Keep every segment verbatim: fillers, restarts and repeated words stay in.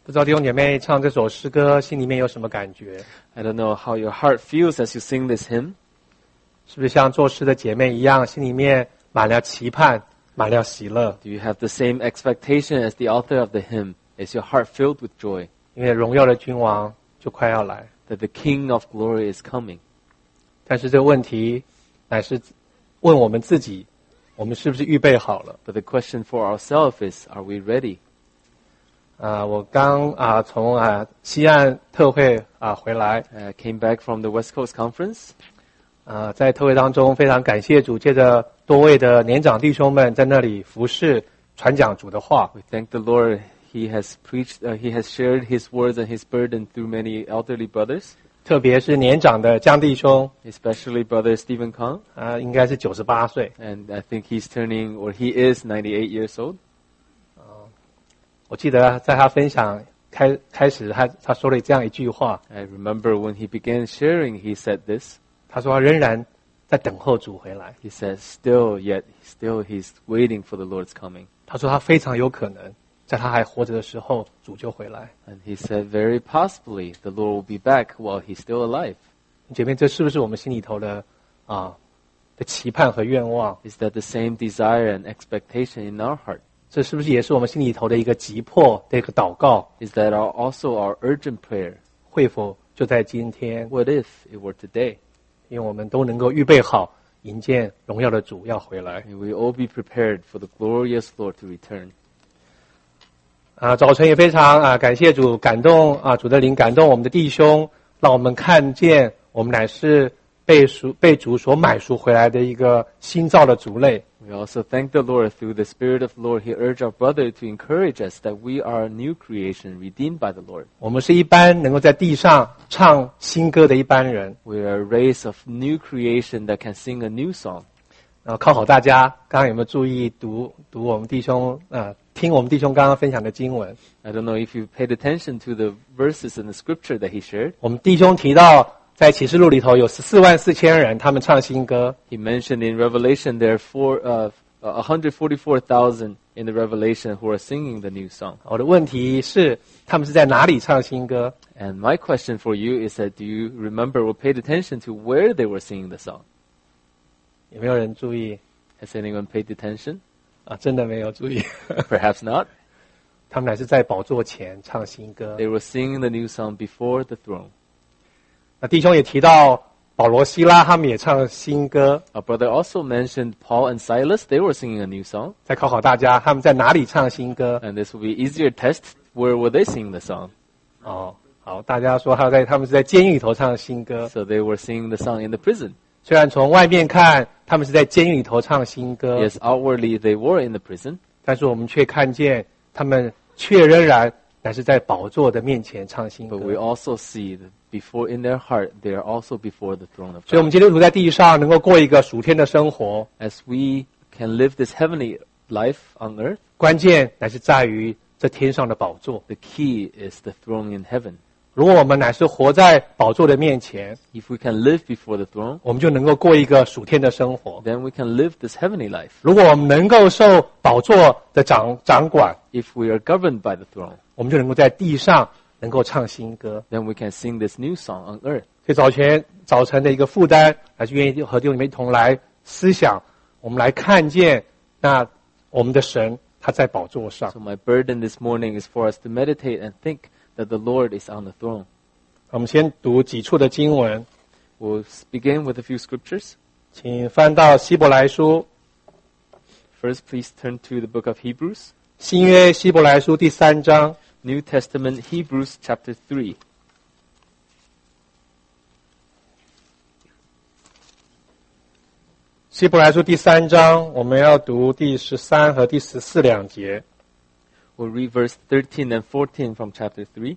不知道弟兄姐妹唱这首诗歌心里面有什么感觉？ I don't know how your heart feels as you sing this hymn. 是不是像作诗的姐妹一样，心里面满了期盼，满了喜乐？ Do you have the same expectation as the author of the hymn? Is your heart filled with joy 因为荣耀的君王就快要来。 that the King of glory is coming? 但是这个问题乃是问我们自己，我们是不是预备好了？ But the question for ourselves is, are we ready? 啊，我刚啊从啊西岸特会啊回来， I came back from the West Coast Conference. 啊，在特会当中非常感谢主，借着多位的年长弟兄们在那里服侍传讲主的话。 We thank the Lord. He has preached, uh, he has shared his words and his burden through many elderly brothers, 特别是年长的江弟兄， especially brother Stephen Kong. 啊，应该是九十八岁。 And I think he's turning, or he is ninety-eight years old. 我记得在他分享开开始，他他说了这样一句话， I remember when he began sharing, he said this. 他说他仍然在等候主回来。 He says, still, yet, still he's waiting for the Lord's coming. 他说他非常有可能在他还活着的时候，主就回来。 And he said, very possibly, the Lord will be back while he's still alive. 姐妹，这是不是我们心里头的啊的期盼和愿望？ Is that the same desire and expectation in our heart? 这是不是也是我们心里头的一个急迫的一个祷告？ Is that our, also our urgent prayer? 会否就在今天？ What if it were today? 因为我们都能够预备好迎接荣耀的主要回来。 May we all be prepared for the glorious Lord to return. 啊，早晨也非常啊感谢主感动啊主的灵感动我们的弟兄，让我们看见我们乃是被赎被主所买赎回来的一个新造的族类。 We also thank the Lord through the Spirit of the Lord. He urged our brother to encourage us that we are a new creation, redeemed by the Lord. 我们是一般能够在地上唱新歌的一般人。 We are a race of new creation that can sing a new song. 然后考考大家，刚刚有没有注意读读我们弟兄啊听我们弟兄刚刚分享的经文？ I don't know if you paid attention to the verses in the scripture that he shared. 我们弟兄提到，在启示录里头有十四万四千人，他们唱新歌。 He mentioned in Revelation there are four, uh, one hundred forty-four thousand in the Revelation who are singing the new song. 我的问题是，他们是在哪里唱新歌？ And my question for you is that do you remember or paid attention to where they were singing the song? 有没有人注意？ Has anyone paid attention? 啊，真的没有注意。 Perhaps not. 他们乃是在宝座前唱新歌。 They were singing the new song before the throne. 那弟兄也提到保罗、希拉，他们也唱新歌。 Our brother also mentioned Paul and Silas. They were singing a new song. 再考考大家，他们在哪里唱新歌？ And this will be easier test. Where were they singing the song? 哦，好，大家说他在他们是在监狱里头唱新歌。 So they were singing the song in the prison. 虽然从外面看，他们是在监狱里头唱新歌， Yes, outwardly they were in the prison. 但是我们却看见他们却仍然乃是在宝座的面前唱新歌。 But we also see that before in their heart, they are also before the throne of 所以，我们 God. 基督徒在地上能够过一个属天的生活， As we can live this heavenly life on earth, 关键乃是在于这天上的宝座。 the key is the throne in heaven. 如果我们乃是活在宝座的面前， If we can live before the throne, 我们就能够过一个属天的生活。 then we can live this heavenly life. 如果我们能够受宝座的掌掌管， If we are governed by the throne, 我们就能够在地上能够唱新歌。 then we can sing this new song on earth. 所以早前早晨的一个负担，还是愿意和弟兄姊妹一同来思想，我们来看见那我们的神他在宝座上。 So my burden this morning is for us to meditate and think that the Lord is on the throne. 我们先读几处的经文， We'll begin with a few scriptures. 请翻到希伯来书， First, please turn to the book of Hebrews. 新约希伯来书第三章。 New Testament, Hebrews chapter three. 希伯来书第三章，我们要读第十三和第十四两节。 We'll read verse thirteen and fourteen from chapter three.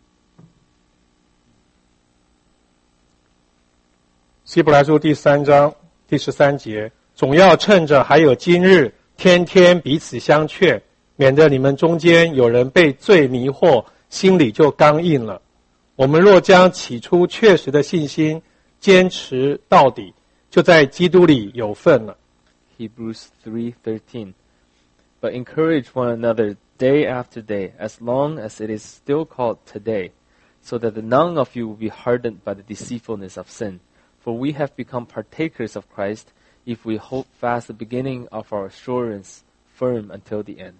希伯来书第三章第十三节，总要趁着还有今日，天天彼此相劝，免得你们中间有人被罪迷惑，心里就刚硬了。我们若将起初确实的信心坚持到底，就在基督里有份了。 Hebrews three thirteen. But encourage one another day after day, as long as it is still called today, so that none of you will be hardened by the deceitfulness of sin. For we have become partakers of Christ if we hold fast the beginning of our assurance firm until the end.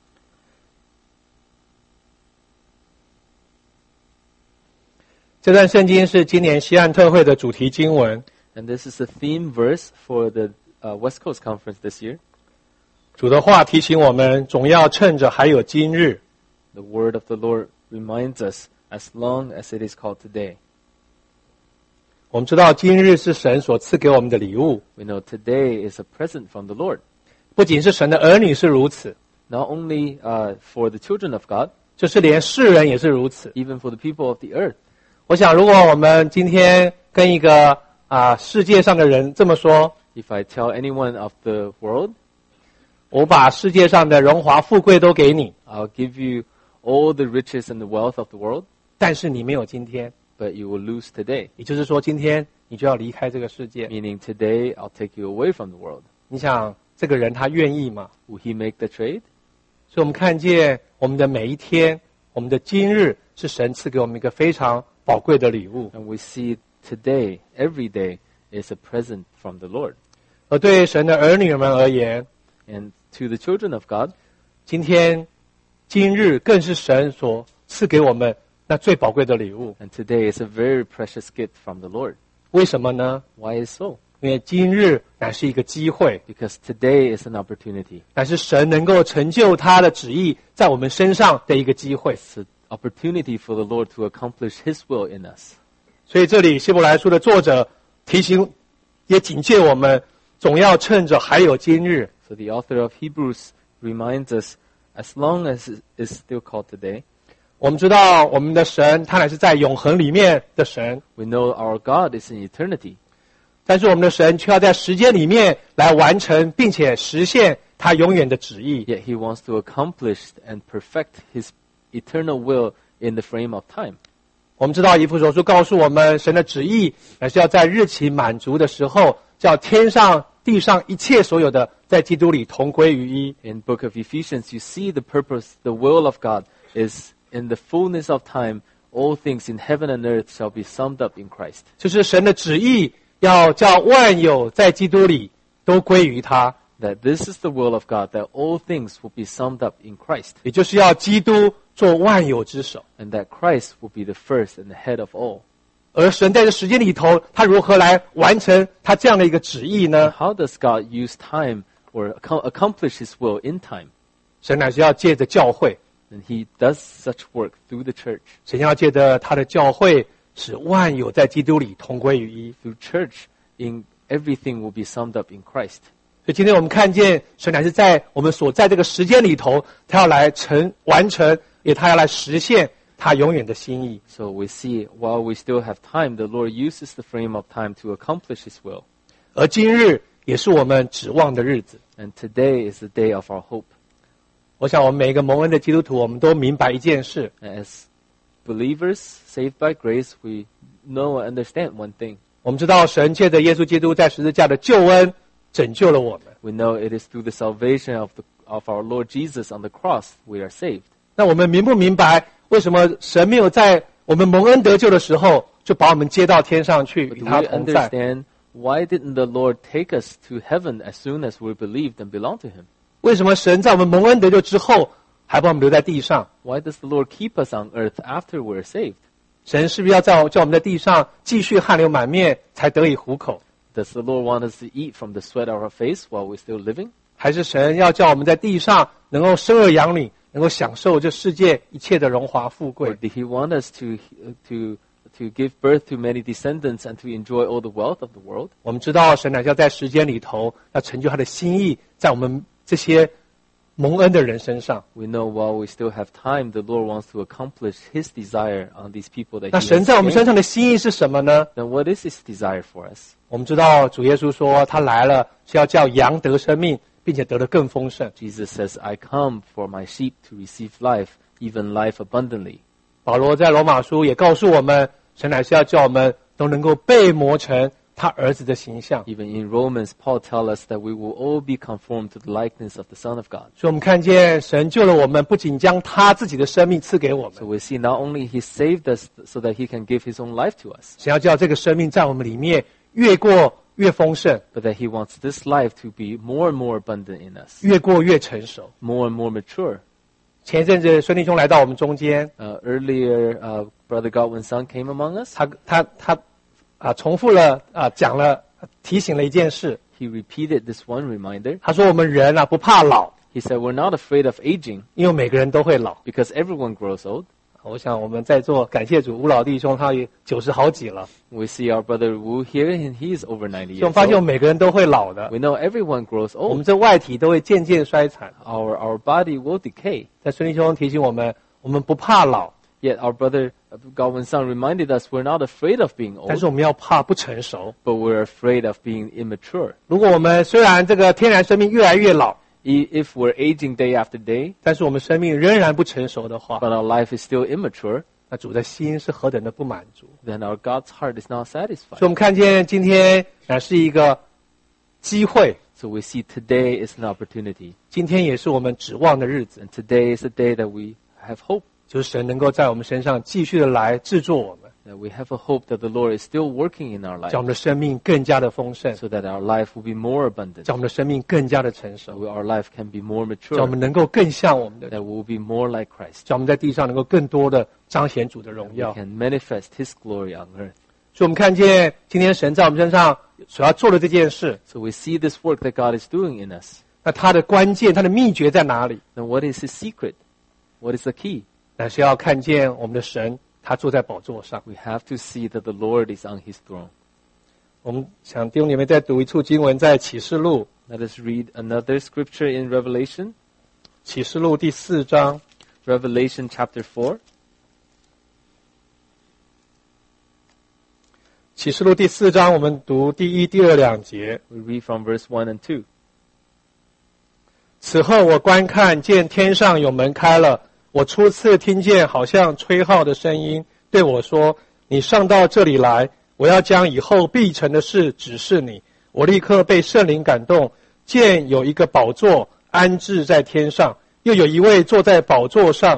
这段圣经是今年西岸特会的主题经文。 And this is the theme verse for the uh, West Coast Conference this year. 主的话提醒我们，总要趁着还有今日。 The word of the Lord reminds us, as long as it is called today. 我们知道今日是神所赐给我们的礼物， We know today is a present from the Lord. 不仅是神的儿女是如此， Not only uh, for the children of God, 就是连世人也是如此。 even for the people of the earth. 我想，如果我们今天跟一个啊世界上的人这么说， If I tell anyone of the world, 我把世界上的荣华富贵都给你， I'll give you all the riches and the wealth of the world, 但是你没有今天， but you will lose today. 也就是说，今天你就要离开这个世界。 Meaning today I'll take you away from the world. 你想，这个人他愿意吗？ Will he make the trade? 所以我们看见我们的每一天，我们的今日是神赐给我们一个非常宝贵的礼物。 And we see today, every day, is a present from the Lord. 而对神的儿女们而言， And to the children of God, 今天、今日更是神所赐给我们那最宝贵的礼物。 and today is a very precious gift from the Lord. 为什么呢？ Why is so? 因为今日乃是一个机会， Because today is an opportunity. 乃是神能够成就他的旨意在我们身上的一个机会。 It's an opportunity for the Lord to accomplish His will in us. 所以这里希伯来书的作者提醒，也警戒我们，总要趁着还有今日， So the author of Hebrews reminds us, as long as it is still called today, 我们知道我们的神他乃是在永恒里面的神， we know our God is in eternity. 但是我们的神却要在时间里面来完成并且实现他永远的旨意。 Yet He wants to accomplish and perfect His eternal will in the frame of time. 我们知道以弗所书告诉我们，神的旨意乃是要在日期满足的时候，叫天上地上一切所有的在基督里同归于一。 In book of Ephesians, you see the purpose, the will of God is in the fullness of time, all things in heaven and earth shall be summed up in Christ. 就是神的旨意要叫万有在基督里都归于他， That this is the will of God, that all things will be summed up in Christ, 也就是要基督做万有之首。 and that Christ will be the first and the head of all. 而神在这时间里头，他如何来完成他这样的一个旨意 And 呢？ how does God use time or accom- accomplish His will in time? 神乃是要借着教会， And He does such work through the church. 神要借着他的教会，使万有在基督里同归于一。 Through church, in everything will be summed up in Christ. 所以今天我们看见神乃是在我们所在这个时间里头，他要来成完成，也他要来实现他永远的心意。 So we see, while we still have time, the Lord uses the frame of time to accomplish His will. 而今日也是我们指望的日子。 And today is the day of our hope. 我想我们每一个蒙恩的基督徒，我们都明白一件事， As believers saved by grace, we know and understand one thing. 我们知道神借着耶稣基督在十字架的救恩拯救了我们。 We know it is through the salvation of, the, of our Lord Jesus on the cross we are saved. 那我们明不明白，为什么神没有在我们蒙恩得救的时候，就把我们接到天上去 But 与 do 他 we 同在？ understand why didn't the Lord take us to heaven as soon as we believed and belonged to Him? 为什么神在我们蒙恩得救之后，还把我们留在地上？ Why does the Lord keep us on earth after we're saved? 神是不是要在叫我们在地上继续汗流满面，才得以糊口？ Does the Lord want us to eat from the sweat of our face while we're still living? 还是神要叫我们在地上能够生儿养女，能够享受这世界一切的荣华富 Or 贵？ did He want us to, to, to give birth to many descendants and to enjoy all the wealth of the world? 我们知道神乃是要在时间里头，要成就他的心意，在我们这些蒙恩的人身上。 We know while we still have time, the Lord wants to accomplish His desire on these people that 那 He 神 has 在我们身 gained. 上的心意是什么呢？ Then what is His desire for us? 我们知道主耶稣说他来了是要叫羊得生命，并且得得更丰盛。 Jesus says, I come for my sheep to receive life, even life abundantly. 保罗在罗马书也告诉我们，神乃是要叫我们都能够被磨成他儿子的形象。 Even in Romans, Paul tells us that we will all be conformed to the likeness of the Son of God. 所以我们看见神救了我们，不仅将他自己的生命赐给我 So 们， we see not only he saved us so that he can give his own life to us, 神要叫这个生命在我们里面越过越丰盛， but that he wants this life to be more and more abundant in us, 越过越成熟。 more and more mature. 前一阵子孙弟兄来到我们中间， Uh, earlier, uh, Brother Godwin's son came among us. 他他他啊重复了啊讲了提醒了一件事， He repeated this one reminder. 他说我们人啊不怕老， He said, we're not afraid of aging 因为每个人都会老。 because everyone grows old. 我想我们在座感谢主，吴老弟兄他也九十好几了， We see our brother Wu here, and he is over ninety 所以我 years 们发现我 old. 们每个人都会老的， We know everyone grows 我们 old. 这外体都会渐渐衰残。 Our, our body will decay. 在孙弟兄提醒我们，我们不怕老， Yet our brother uh, Godwin's son reminded us we're not afraid of being 但 old, 是我们要怕不成熟。 but we're afraid of being immature. 如果我们虽然这个天然生命越来越老， I- If we're aging day after day, 但是我们生命仍然不成熟的话， but our life is still immature, 那主的心是何等的不满足。 then our God's heart is not 所以 satisfied. 我们看见今天乃是一个机会， So we see today is an opportunity, 今天也是我们指望的日子， and today is a day that we have hope, 就是神能够在我们身上继续的来制作我们， that we have a hope that the Lord is still working in our 叫我 life, 们的生命更加的丰盛， so that our life will be more abundant, 叫我们的生命更加的成 so 熟， our life can be more 叫我 mature, 们能够更像我们的主， that we will be more like Christ, 叫我们在地上能够更多的彰显主的荣 we 耀。 can manifest His glory on earth. 所以我们看见今天神在我们身上所要做的这件事， So we see this work that God is doing in us. 那它的关键、它的秘诀在哪里？ Then what is His secret? What is the key? 乃是要看见我们的神，他坐在宝座上。 We have to see that the Lord is on His throne. 我们想弟兄姐妹再读一处经文，在启示录， Let us read another scripture in Revelation, 启示录第四章， Revelation chapter four. 启示录第四章，我们读第一、第二两节。 We read from verse one and two. 此后我观看，见天上有门开了，我初次听见好像吹号的声音，对我说：“你上到这里来，我要将以后必成的事指示你。”我立刻被圣灵感动，见有一个宝座安置在天上，又有一位坐在宝座上。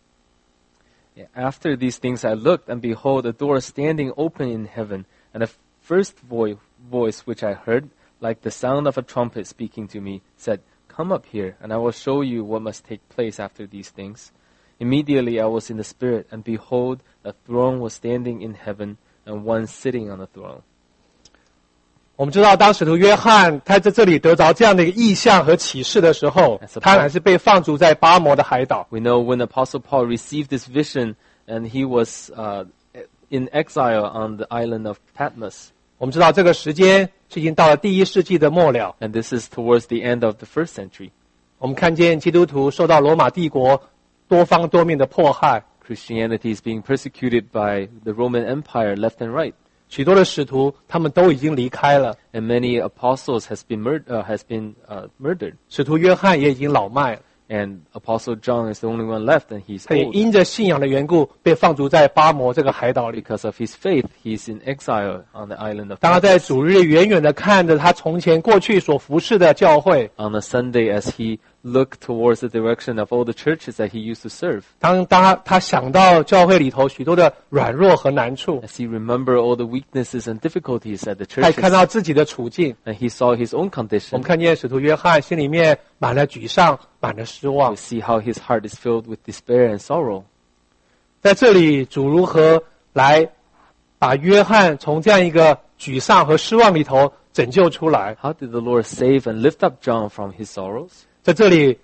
After these things I looked, and behold, a door standing open in heaven, and a first vo- voice which I heard, like the sound of a trumpet speaking to me, said, Come up here, and I will show you what must take place after these things. Immediately I was in the Spirit, and behold, a throne was standing in heaven, and one sitting on the throne. 我们知道，当使徒约翰他在这里得着这样的一个意象和启示的时候，他乃是被放逐在巴摩的海岛。 We know when Apostle Paul received this vision, and he was uh, in exile on the island of Patmos. 我们知道这个时间是已经到了第一世纪的末了。 And this is towards the end of the first century. 我们看见基督徒受到罗马帝国多方多面的迫害， Christianity is being persecuted by the Roman Empire left and right. 许多的使徒他们都已经离开了， And many apostles has been, mur- uh, has been uh, murdered. 使徒约翰也已经老迈了， And Apostle John is the only one left, and he's 他也 old. 因着信仰的缘故被放逐在巴摩这个海岛里。 Because of his faith, he's in exile on the island of 当他在 Patmos. 主日远远的看着他从前过去所服侍的教会， On a Sunday, as he looked towards the direction of all the churches that he used to serve, 当当他他想到教会里头许多的软弱和难处， as he remembered all the weaknesses and difficulties at the 他也看 churches, 到自己的处境。 and he saw his own 我 condition, 们看见使徒约翰心里面满了沮丧，满了失望 we。see how his heart is filled with despair and sorrow. 在这里，主如何来把约翰从这样一个沮丧和失望里头拯救出来？ How did the Lord save and lift up John from his sorrows? 在这里，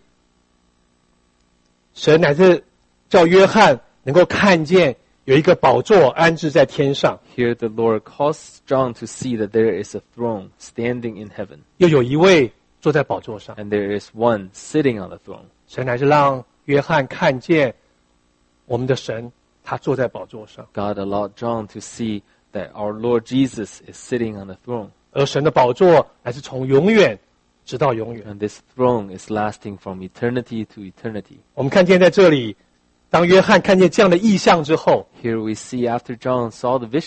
神乃是叫约翰能够看见有一个宝座安置在天上， Here the Lord caused John to see that there is a throne standing in heaven, 又有一位坐在宝座上。 and there is one sitting on the throne. 神乃是让约翰看见我们的神，他坐在宝座上， God allowed John to see that our Lord Jesus is sitting on the throne, 而神的宝座乃是从永远直到永远。 and this throne is lasting from eternity to eternity. 我们看见在这里，当约翰看见这样的意象之后， Here we see after John saw the vision,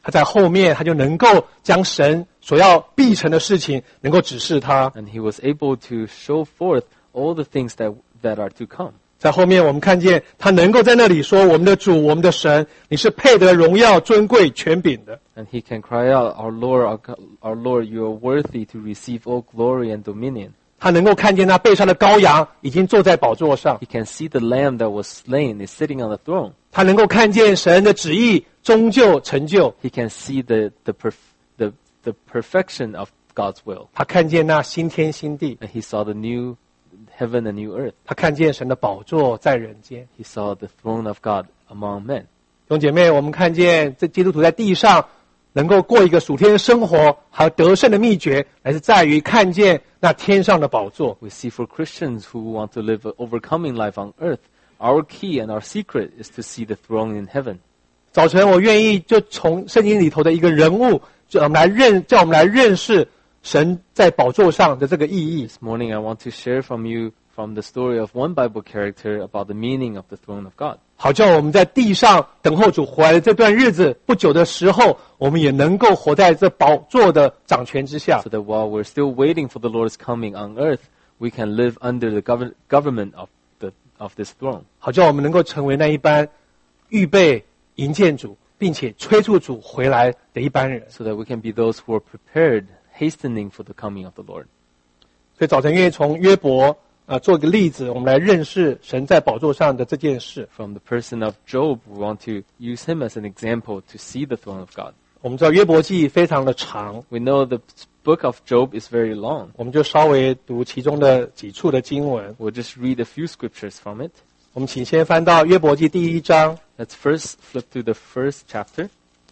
他在后面他就能够将神所要必成的事情能够指示他。 And he was able to show forth all the things that, that are to come. 在后面我们看见他能够在那里说，我们的主，我们的神，你是配得荣耀尊贵权柄的。 And he can cry out, Our Lord, our, God- our Lord, you are worthy to receive all glory and dominion. 他能够看见那背上的羔羊已经坐在宝座上， He can see the lamb that was slain is sitting on the throne. 他能够看见神的旨意终究成就， He can see the, the, perf- the, the perfection of God's will. 他看见那新天新地， And he saw the new heaven and new earth. 他看见神的宝座在人间。 He saw the throne of God among men. 弟兄姐妹，我们看见这基督徒在地上能够过一个属天的生活，还有得胜的秘诀，乃是在于看见那天上的宝座。 We see for Christians who want to live an overcoming life on earth, our key and our secret is to see the throne in heaven. 早晨，我愿意就从圣经里头的一个人物，就我们来认，叫我们来认识神在宝座上的这个意义。 This morning I want to share from you from the story of one Bible character about the meaning of the throne of God. 好叫我们在地上等候主回来的这段日子，不久的时候，我们也能够活在这宝座的掌权之下 So。that while we're still waiting for the Lord's coming on earth, we can live under the gov- government of, the, of this throne. 好叫我们能够成为那一班预备迎接主，并且催促主回来的一班人。 So that we can be those who are prepared, hastening for the coming of the Lord. 所以早晨愿意从约伯呃做个例子，我们来认识神在宝座上的这件事。 From the person of Job, we want to use him as an example to see the throne of God. 我们知道约伯记非常的长， We know the book of Job is very long. 我们就稍微读其中的几处的经文。 We'll just read a few scriptures from it. 我们请先翻到约伯记第一章， Let's first flip to the first chapter.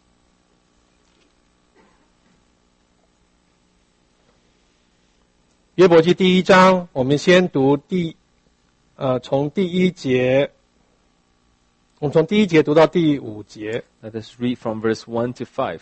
约伯记第一章，我们先读第，呃，从第一节，我们从第一节读到第五节。 Let us read from verse one to five.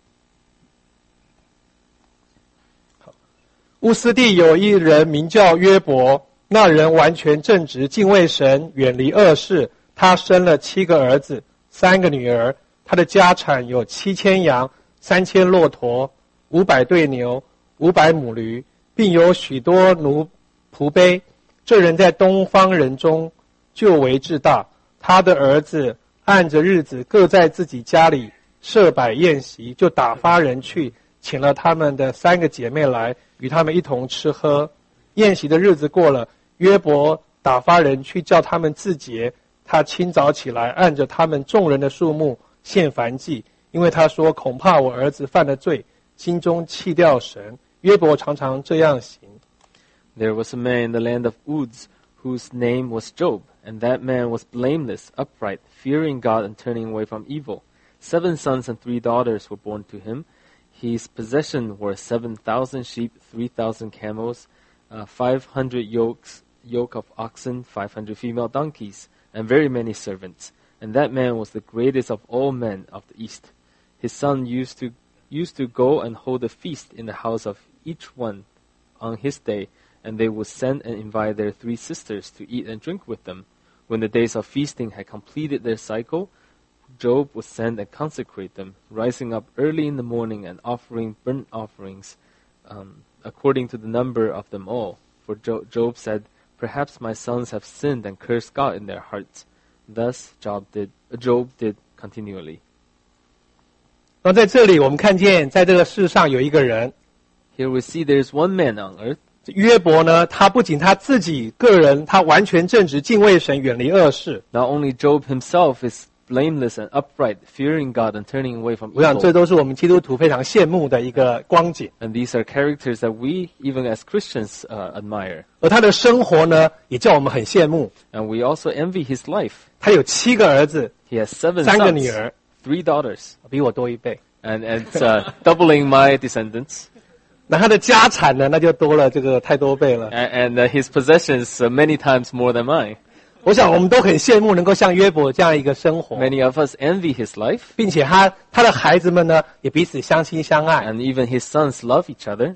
乌斯地有一人名叫约伯，那人完全正直，敬畏神，远离恶事。他生了七个儿子，三个女儿。他的家产有七千羊，三千骆驼，五百对牛，五百母驴，并有许多奴仆婢。这人在东方人中就为至大。他的儿子按着日子各在自己家里设摆宴席，就打发人去，请了他们的三个姐妹来，与他们一同吃喝。宴席的日子过了，约伯打发人去叫他们自洁。他清早起来，按着他们众人的数目献燔祭，因为他说恐怕我儿子犯了罪，心中弃掉神。约伯常常这样行。 There was a man in the land of Uz whose name was Job, and that man was blameless, upright, fearing God and turning away from evil. Seven sons and three daughters were born to him. His possession were seven thousand sheep, three thousand camels, uh, five hundred yokes, yoke of oxen, five hundred female donkeys, and very many servants. And that man was the greatest of all men of the east. His son used to used to go and hold a feast in the house of each one on his day, and they would send and invite their three sisters to eat and drink with them. When the days of feasting had completed their cycle, Job would send and consecrate them, rising up early in the morning and offering burnt offerings um, according to the number of them all. For jo- Job said, Perhaps my sons have sinned and cursed God in their hearts. Thus Job did, Job did continually. 那在这里我们看见，在这个世上有一个人， Here we see there is one man on earth. 约伯呢，他不仅他自己个人，他完全正直，敬畏神，远离恶事。 Not only Job himself is blameless and upright, fearing God and turning away from 我想这 evil. 都是我们基督徒非常羡慕的一个光景。 And these are characters that we, even as Christians, uh, admire. 而他的生活呢，也叫我们很羡慕。 And we also envy his life. 他有七个儿子， He has seven 三个 sons, 女儿， three daughters, 比我多一倍。 and, and it's uh, doubling my descendants. 那他的家产呢，那就多了这个太多倍了。 And, and uh, his possessions uh, many times more than mine. 我想我们都很羡慕能够像约伯这样一个生活， Many of us envy his life, 并且他他的孩子们呢，也彼此相亲相爱。 and even his sons love each other.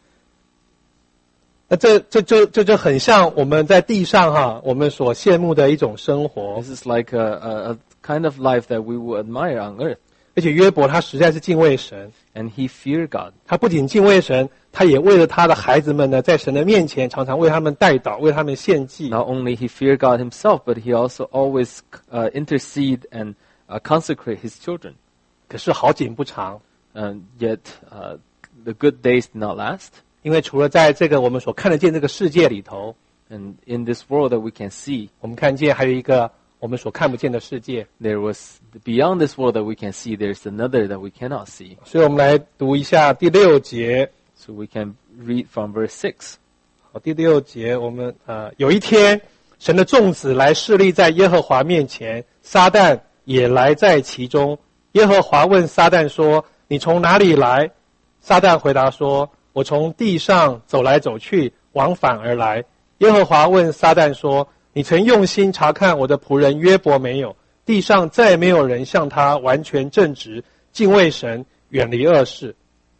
那这这就这就很像我们在地上哈，我们所羡慕的一种生活。 This is like a, a, a kind of life that we would admire on earth. 而且约伯他实在是敬畏神， and he feared God. 他不仅敬畏神，他也为了他的孩子们呢，在神的面前常常为他们代祷，为他们献祭。 Not only he feared God himself, but he also always uh, intercede and uh, consecrate his children. 可是好景不长， And yet, uh, the good days did not last. 因为除了在这个我们所看得见这个世界里头， And in this world that we can see, 我们看见还有一个我们所看不见的世界。 there was beyond this world that we can see, there's another that we cannot see. 所以我们来读一下第六节。 So we can read from verse six. 好，第六节，我们呃，有一天，神的众子来侍立在耶和华面前，撒旦也来在其中。耶和华问撒旦说：“你从哪里来？”撒旦回答说：“我从地上走来走去，往返而来。”耶和华问撒旦说：“你曾用心查看我的仆人约伯没有？地上再没有人像他完全正直，敬畏神，远离恶事。”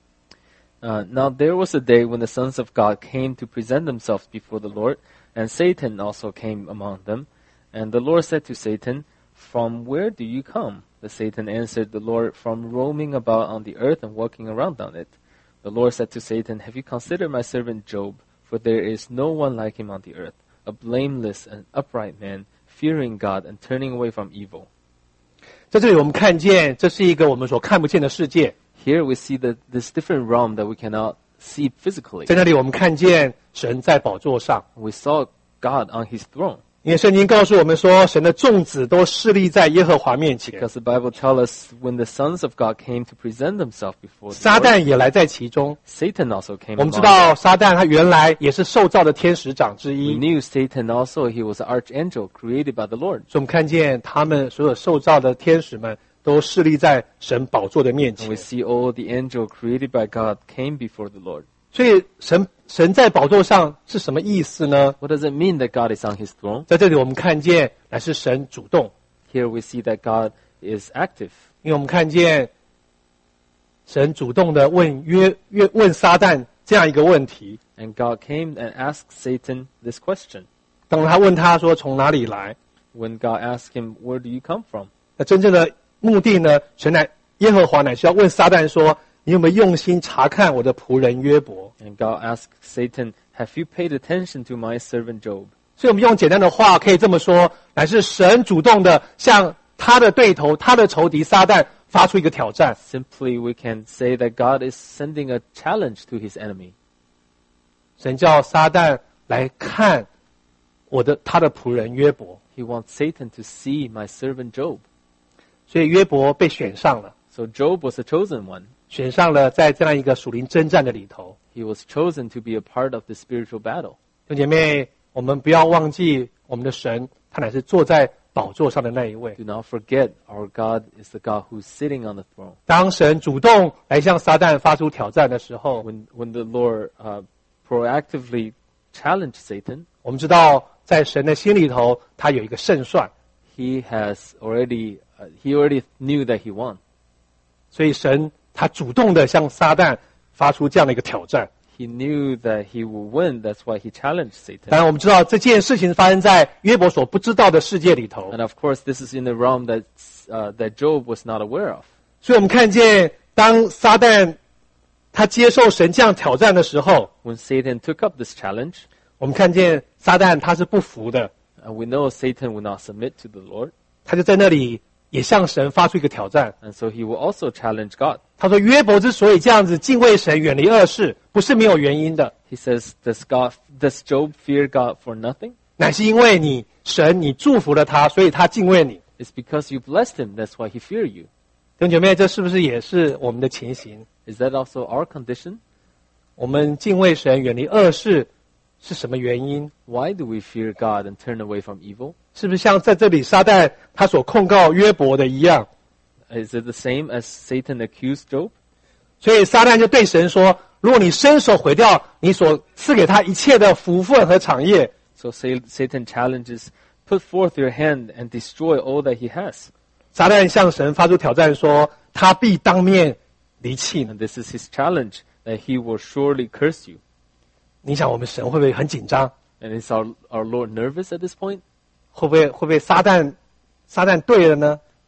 Uh, now there was a day when the sons of God came to present themselves before the Lord, and Satan also came among them. And the Lord said to Satan, "From where do you come?" The Satan answered the Lord, "From roaming about on the earth and walking around on it." The Lord said to Satan, "Have you considered my servant Job? For there is no one like him on the earth, a blameless and upright man, fearing God and turning away from evil." 在这里我们看见，这是一个我们所看不见的世界。 Here we see that this different realm that we cannot see physically. 在那里我们看见神在宝座上， We saw God on his throne. 因为圣经告诉我们说，神的众子都侍立在耶和华面前， Because the Bible tells us when the sons of God came to present themselves before the 撒 Lord, 旦也来在其中。 Satan also came 我们知 among 道 them. 撒旦他原来也是受造的天使长之 We 一， knew Satan also, he was an archangel created by the Lord. 所以我们看见他们所有受造的天使们都侍立在神宝座的面 And 前 we。see all the angels created by God came before the Lord. 所以神神在宝座上是什么意思呢？ What does it mean that God is on his throne? 在这里我们看见乃是神主动， Here we see that God is active. 因为我们看见神主动的问约约问撒旦这样一个问题。 And God came and asked Satan this question. 当他问他说从哪里来， When God asked him, "Where do you come from?" 那真正的目的呢？神乃耶和华乃是要问撒旦说：“你有没有用心查看我的仆人约伯？” And God asked Satan, "Have you paid attention to my servant Job?" 所以，我们用简单的话可以这么说，乃是神主动的向他的对头、他的仇敌撒旦发出一个挑战。 Simply, we can say that God is sending a challenge to his enemy. 神叫撒旦来看我的他的仆人约伯， He wants Satan to see my servant Job. 所以约伯被选上了， So Job was a chosen one. 选上了在这样一个属灵征战的里头。 He was chosen to be a part of the spiritual battle. 弟兄姐妹，我们不要忘记我们的神，他乃是坐在宝座上的那一位。 Do not forget, our God is the God who's sitting on the throne. 当神主动来向撒旦发出挑战的时候， When, when the Lord uh, proactively challenged Satan, 我们知道在神的心里头，他有一个胜算， he has already, uh, he already knew that he won. 所以神他主动的向撒旦发出这样的一个挑战。 He knew that he would win. That's why he challenged Satan. 当然，我们知道这件事情发生在约伯所不知道的世界里头， And of course, this is in the realm that uh, that Job was not aware of. 所以我们看见当撒旦他接受神这样挑战的时候， When Satan took up this challenge, 我们看见撒旦他是不服的， uh, we know Satan would not submit to the Lord, 他就在那里也向神发出一个挑战。 and so he will also challenge God. 他说：“约伯之所以这样子敬畏神、远离恶事，不是没有原因的， He says, "Does God, does Job fear God for nothing? 乃是因为你神你祝福了他，所以他敬畏你。” It's because you blessed him. That's why he fear you." 弟兄姐妹，这是不是也是我们的情形？ Is that also our condition? 我们敬畏神、远离恶事是什么原因？ Why do we fear God and turn away from evil? 是不是像在这里撒旦他所控告约伯的一样？ Is it the same as Satan accused Job? 所以撒旦就对神说：“如果你伸手毁掉你所赐给他一切的福分和产业， So Sa- Satan challenges, "Put forth your hand and destroy all that he has." 撒旦向神发出挑战说：他必当面离弃你。 And this is his challenge, that he will surely curse you. 你想我们神会不会很紧张？ And is our, our Lord nervous at this point? 会不会会不会撒旦撒旦对了呢？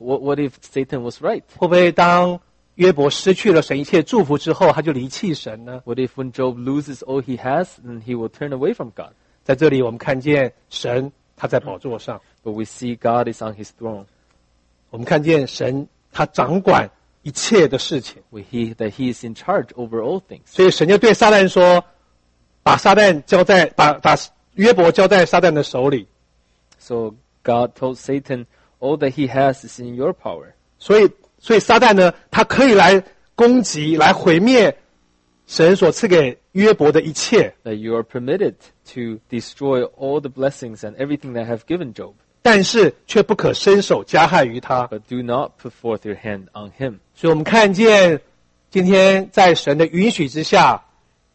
What, what if Satan was right? 会不会当约伯失去了神一切祝福之后，他就离弃神呢？ What if when Job loses all he has, then he will turn away from God? 在这里我们看见神他在宝座上， But we see God is on his throne. 我们看见神他掌管一切的事情， We hear that he is in charge over all things. 所以神就对撒旦说：“把撒旦交在把把约伯交在撒旦的手里。” So God told Satan, all that he has is in your power. 所以，所以撒旦呢，他可以来攻击、来毁灭神所赐给约伯的一切， That you are permitted to destroy all the blessings and everything that I have given Job. 但是却不可伸手加害于他。 But do not put forth your hand on him. 所以我们看见，今天在神的允许之下，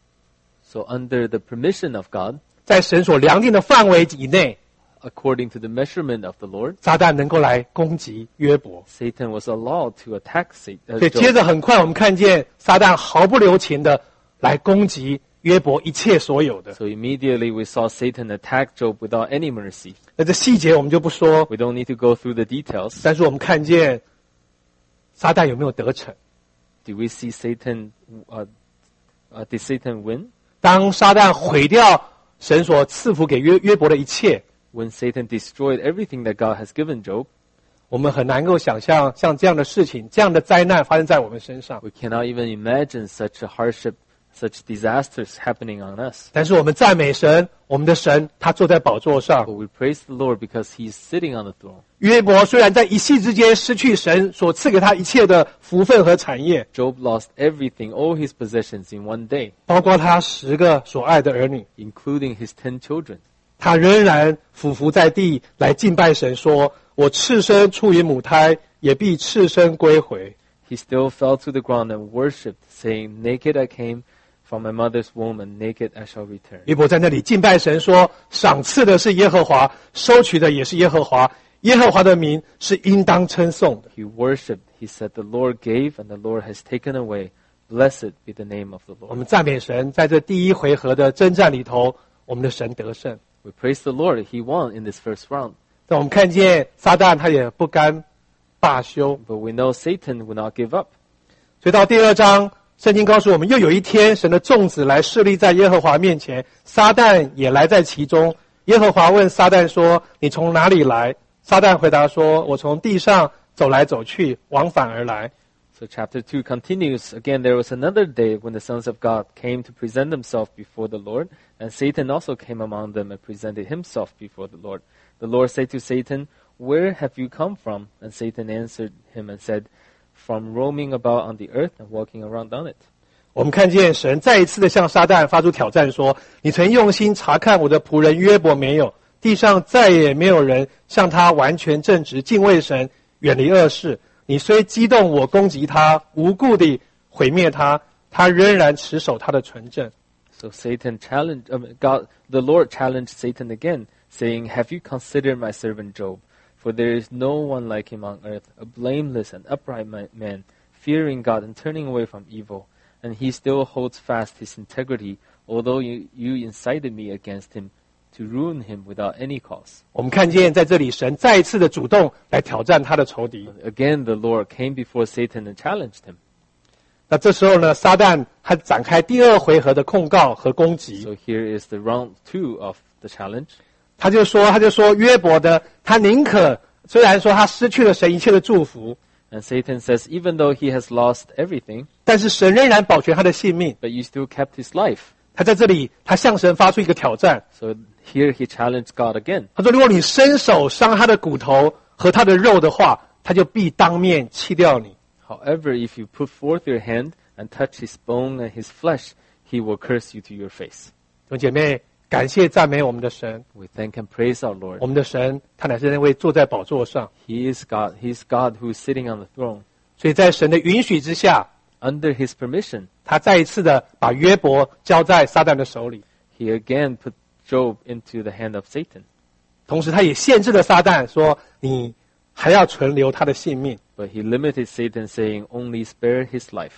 So under the permission of God, 在神所量定的范围以内， according to the measurement of the Lord, 撒旦能够来攻击约伯。 Satan was allowed to attack Satan, uh, 所以接 Job. 着很快，我们看见撒旦毫不留情的来攻击约伯一切所有的。 So immediately we saw Satan attack Job without any mercy. 那这细节我们就不说， We don't need to go through the details. 但是我们看见撒旦有没有得逞？ Do we see Satan, uh, uh, did Satan win? 当撒旦毁掉神所赐福给约约伯的一切， When Satan destroyed everything that God has given Job, 我们很难够想象像这样的事情、这样的灾难发生在我们身上。 we cannot even imagine such a hardship, such disasters happening on us. 但是我们赞美神，我们的神他坐在宝座上 But。we praise the Lord because He is sitting on the throne. 约伯虽然在一夕之间失去神所赐给他一切的福分和产业， Job lost everything, all his possessions in one day, 包括他十个所爱的儿女， including his ten children. 他仍然俯伏在地来敬拜神，说：“我赤身出于母胎，也必赤身归回。” He still fell to the ground and worshipped, saying, Naked I came from my mother's womb, and naked I shall return. 约伯在那里敬拜神说：“赏赐的是耶和华，收取的也是耶和华。耶和华的名是应当称颂的。” He worshipped. He said, The Lord gave, and the Lord has taken away. Blessed be the name of the 我 Lord. 们赞美神，在这第一回合的征战里头，我们的神得胜。 We praise the Lord. He won in this first round. 但我们看见撒旦他也不甘罢休， But we know Satan will not give up. 所以到第二章，圣经告诉我们，又有一天，神的众子来侍立在耶和华面前，撒旦也来在其中。耶和华问撒旦说：“你从哪里来？”撒旦回答说：“我从地上走来走去，往返而来。” So chapter two continues. Again, there was another day when the sons of God came to present themselves before the Lord, and Satan also came among them and presented himself before the Lord. The Lord said to Satan, Where have you come from? And Satan answered him and said, From roaming about on the earth and walking around on it. 我们看见神再一次的向撒旦发出挑战，说：“你曾用心查看我的仆人约伯没有？地上再也没有人像他完全正直，敬畏神，远离恶事。你虽激动我攻击他，无故地毁灭他，他仍然持守他的纯正。” So Satan challenged, um, God, the Lord challenged Satan again, saying, Have you considered my servant Job? For there is no one like him on earth, a blameless and upright man, fearing God and turning away from evil. And he still holds fast his integrity, although you, you incited me against him to ruin him without any cause. 我们看见在这里，神再一次的主动来挑战他的仇敌。 Again, the Lord came before Satan and challenged him. 那这时候呢，撒旦他展开第二回合的控告和攻击。 So here is the round two of the challenge. 他就说，他就说约伯的，他宁可虽然说他失去了神一切的祝福， And Satan says, even though he has lost everything, 但是神仍然保全他的性命。 but you still kept his life. 他在这里，他向神发出一个挑战。 So here he challenged God again. 他说：“如果你伸手伤他的骨头和他的肉的话，他就必当面弃掉你。” However, if you put forth your hand and touch his bone and his flesh, he will curse you to your face. 弟兄姐妹，感谢赞美我们的神， We thank and praise our Lord. 我们的神他乃是那位坐在宝座上， He is God. He is God who is sitting on the throne. 所以在神的允许之下， Under his permission, 他再一次的把约伯交在撒旦的手里， he again put Job into the hand of Satan. 同时他也限制了撒旦，说你还要存留他的性命。 But he limited Satan, saying, only spare his life.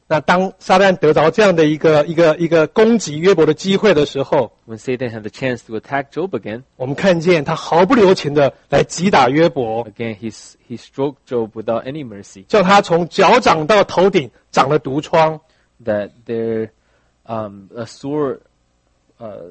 那当撒旦得着这样的一个一个一个攻击约伯的机会的时候， When Satan had the chance to attack Job again, 我们看见他毫不留情的来击打约伯， again he s- he stroked Job without any mercy. 叫他从脚掌到头顶长了毒疮。 That there, um, a sore, uh,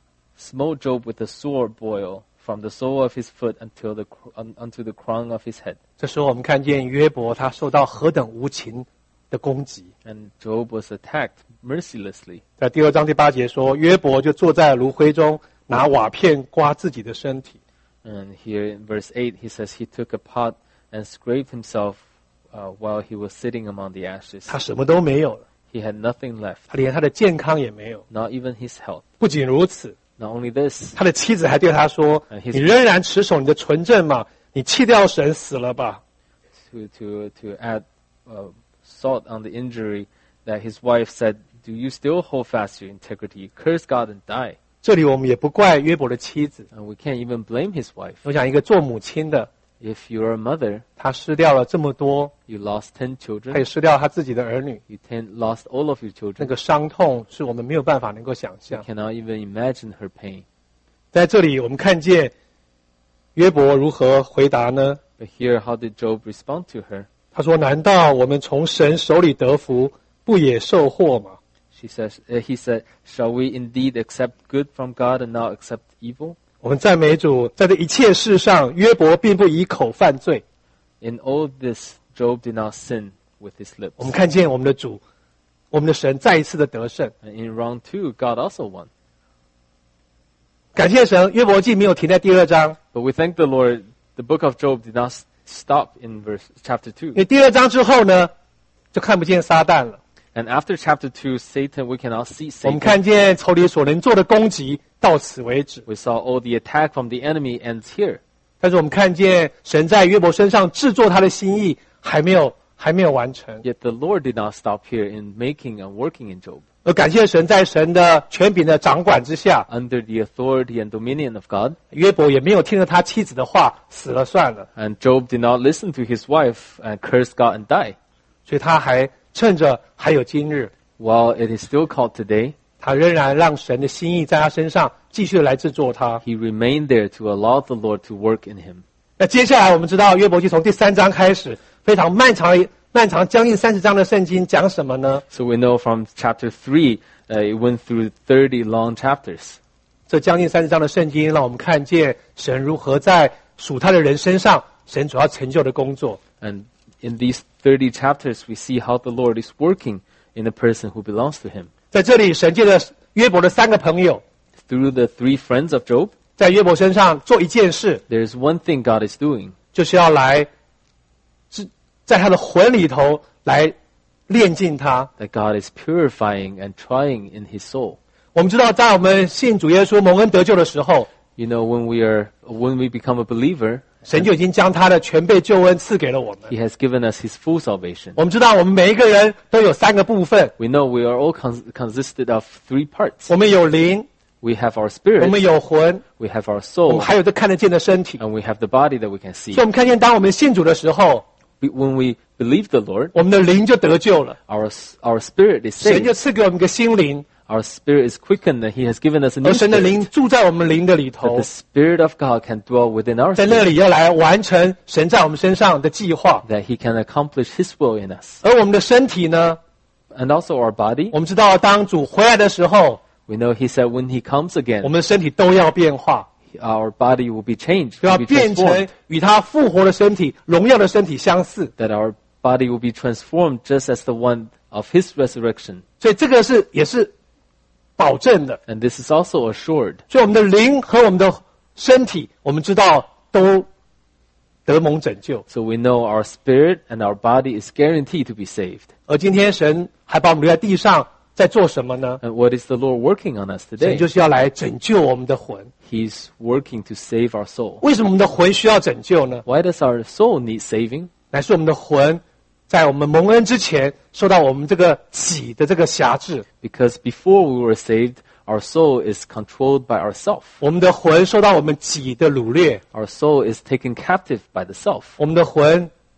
smote Job with a sore boil from the sole of his foot until the cr- un, unto the crown of his head. 这时候我们看见约伯他受到何等无情的攻击。 And Job was attacked mercilessly. 在第二章第八节说，约伯就坐在炉灰中，拿瓦片刮自己的身体。 And here in verse eight, he says he took a pot and scraped himself uh, while he was sitting among the ashes. 他什么都没有了， He had nothing left, 他连他的健康也没有。 not even his health. 不仅如此， Not only this, 他的妻子还对他说：“ And his- 你仍然持守你的纯正吗？你弃掉神死了吧。” to to to add uh, salt on the injury, that his wife said, "Do you still hold fast your integrity? Curse God and die." 这里我们也不怪约伯的妻子， And we can't even blame his wife. 我想一个做母亲的， If you're a mother, 她失掉了这么多， you lost ten 她也 children. 失掉她自己的儿女， You ten, lost all of your 那 children. 个伤痛是我们没有办法能够想 You 象。 cannot even imagine her pain. 在这里，我们看见约伯如何回答呢？ But here, how did Job respond to her? 他说：“难道我们从神手里得福，不也受祸吗？” She says, uh, he said, "Shall we indeed accept good from God and not accept evil?" 我们赞美主，在这一切事上，约伯并不以口犯罪。 In all this, Job did not sin with his lips. 我们看见我们的主，我们的神再一次的得胜。 And in round two, God also won. 感谢神，约伯记没有停在第二章， But we thank the Lord, the book of Job did not s- stop in verse chapter two. 因为第二章之后呢，就看不见撒旦了。 And after chapter two, Satan, we cannot see 我们 Satan. 看见仇敌所能做的攻击到此为止。 We saw all the attack from the enemy ends here. 但是我们看见神在约伯身上制作他的心意还没有还没有完成， Yet the Lord did not stop here in making and working in Job. 而感谢神在神的权柄的掌管之下， Under the authority and dominion of God. 约伯也没有听了他妻子的话，死了算了， And Job did not listen to his wife and curse God and die. 所以他还趁着还有今日， While it is still called today, 他仍然让神的心意在他身上继续来制作他。 he remained there to allow the Lord to work in him. 那接下来我们知道约伯记从第三章开始，非常漫长漫长将近三十章的圣经讲什么呢？ So we know from chapter three, uh, it went through thirty long chapters. 这将近三十章的圣经让我们看见神如何在属他的人身上，神主要成就的工作。 And in these thirty chapters, we see how the Lord is working in a person who belongs to him. 在这里，神借着约伯的三个朋友， Through the three friends of Job, 在约伯身上做一件事， there is one thing God is doing. 就是要来，是在他的魂里头来炼净他。 That God is purifying and trying in his soul. 我们知道，在我们信主耶稣蒙恩得救的时候， You know, when we are, when we become a believer, 神就已经将他的全备救恩赐给了我们。 he has given us his full salvation. 我们知道，我们每一个人都有三个部分： We know we are all cons- consisted of three parts. 我们有灵， We have our 我 spirit, 们有魂， we have our 我 soul, 们还有这看得见的身体。 and we have the body that we can 所 see. 以，我们看见，当我们信主的时候， We- When we believe the Lord, 我们的灵就得救了， our s- our spirit is 神就 saved. 赐给我们一个新灵， Our spirit is quickened, and He has given us a new 而神的灵 spirit. 住在我们灵的里 That 头 the，Spirit of God can dwell within our 在那 spirit. 里要来完成神在我们身上的计划。 That He can accomplish His will in us. 而我们的身体呢， And also our body. 我们知道，当主回来的时候， We know He said when He comes 我 again, 们的身体都要变化， our body will be changed, 就要 will be 变成 transformed. 与他复活的身体、荣耀的身体相似。 That our body will be transformed just as the one of His resurrection. 所以这个是也是保证的。 And this is also assured. 所以我们的灵和我们的身体，我们知道都得蒙拯救。 So we know our spirit and our body is guaranteed to be saved. 而今天神还把我们留在地上，在做什么呢？ And what is the Lord working on us 神 today? 就是要来拯救我们的魂。 He's working to save our soul. 为什么我们的魂需要拯救呢？ Why does our soul need saving? 乃是我们的魂在我们蒙恩之前，受到我们这个己的这个辖制。 Because before we were saved, our soul is controlled by ourself. 我们的魂受到我们己的掳掠， Our soul is taken captive by the self. 我们的魂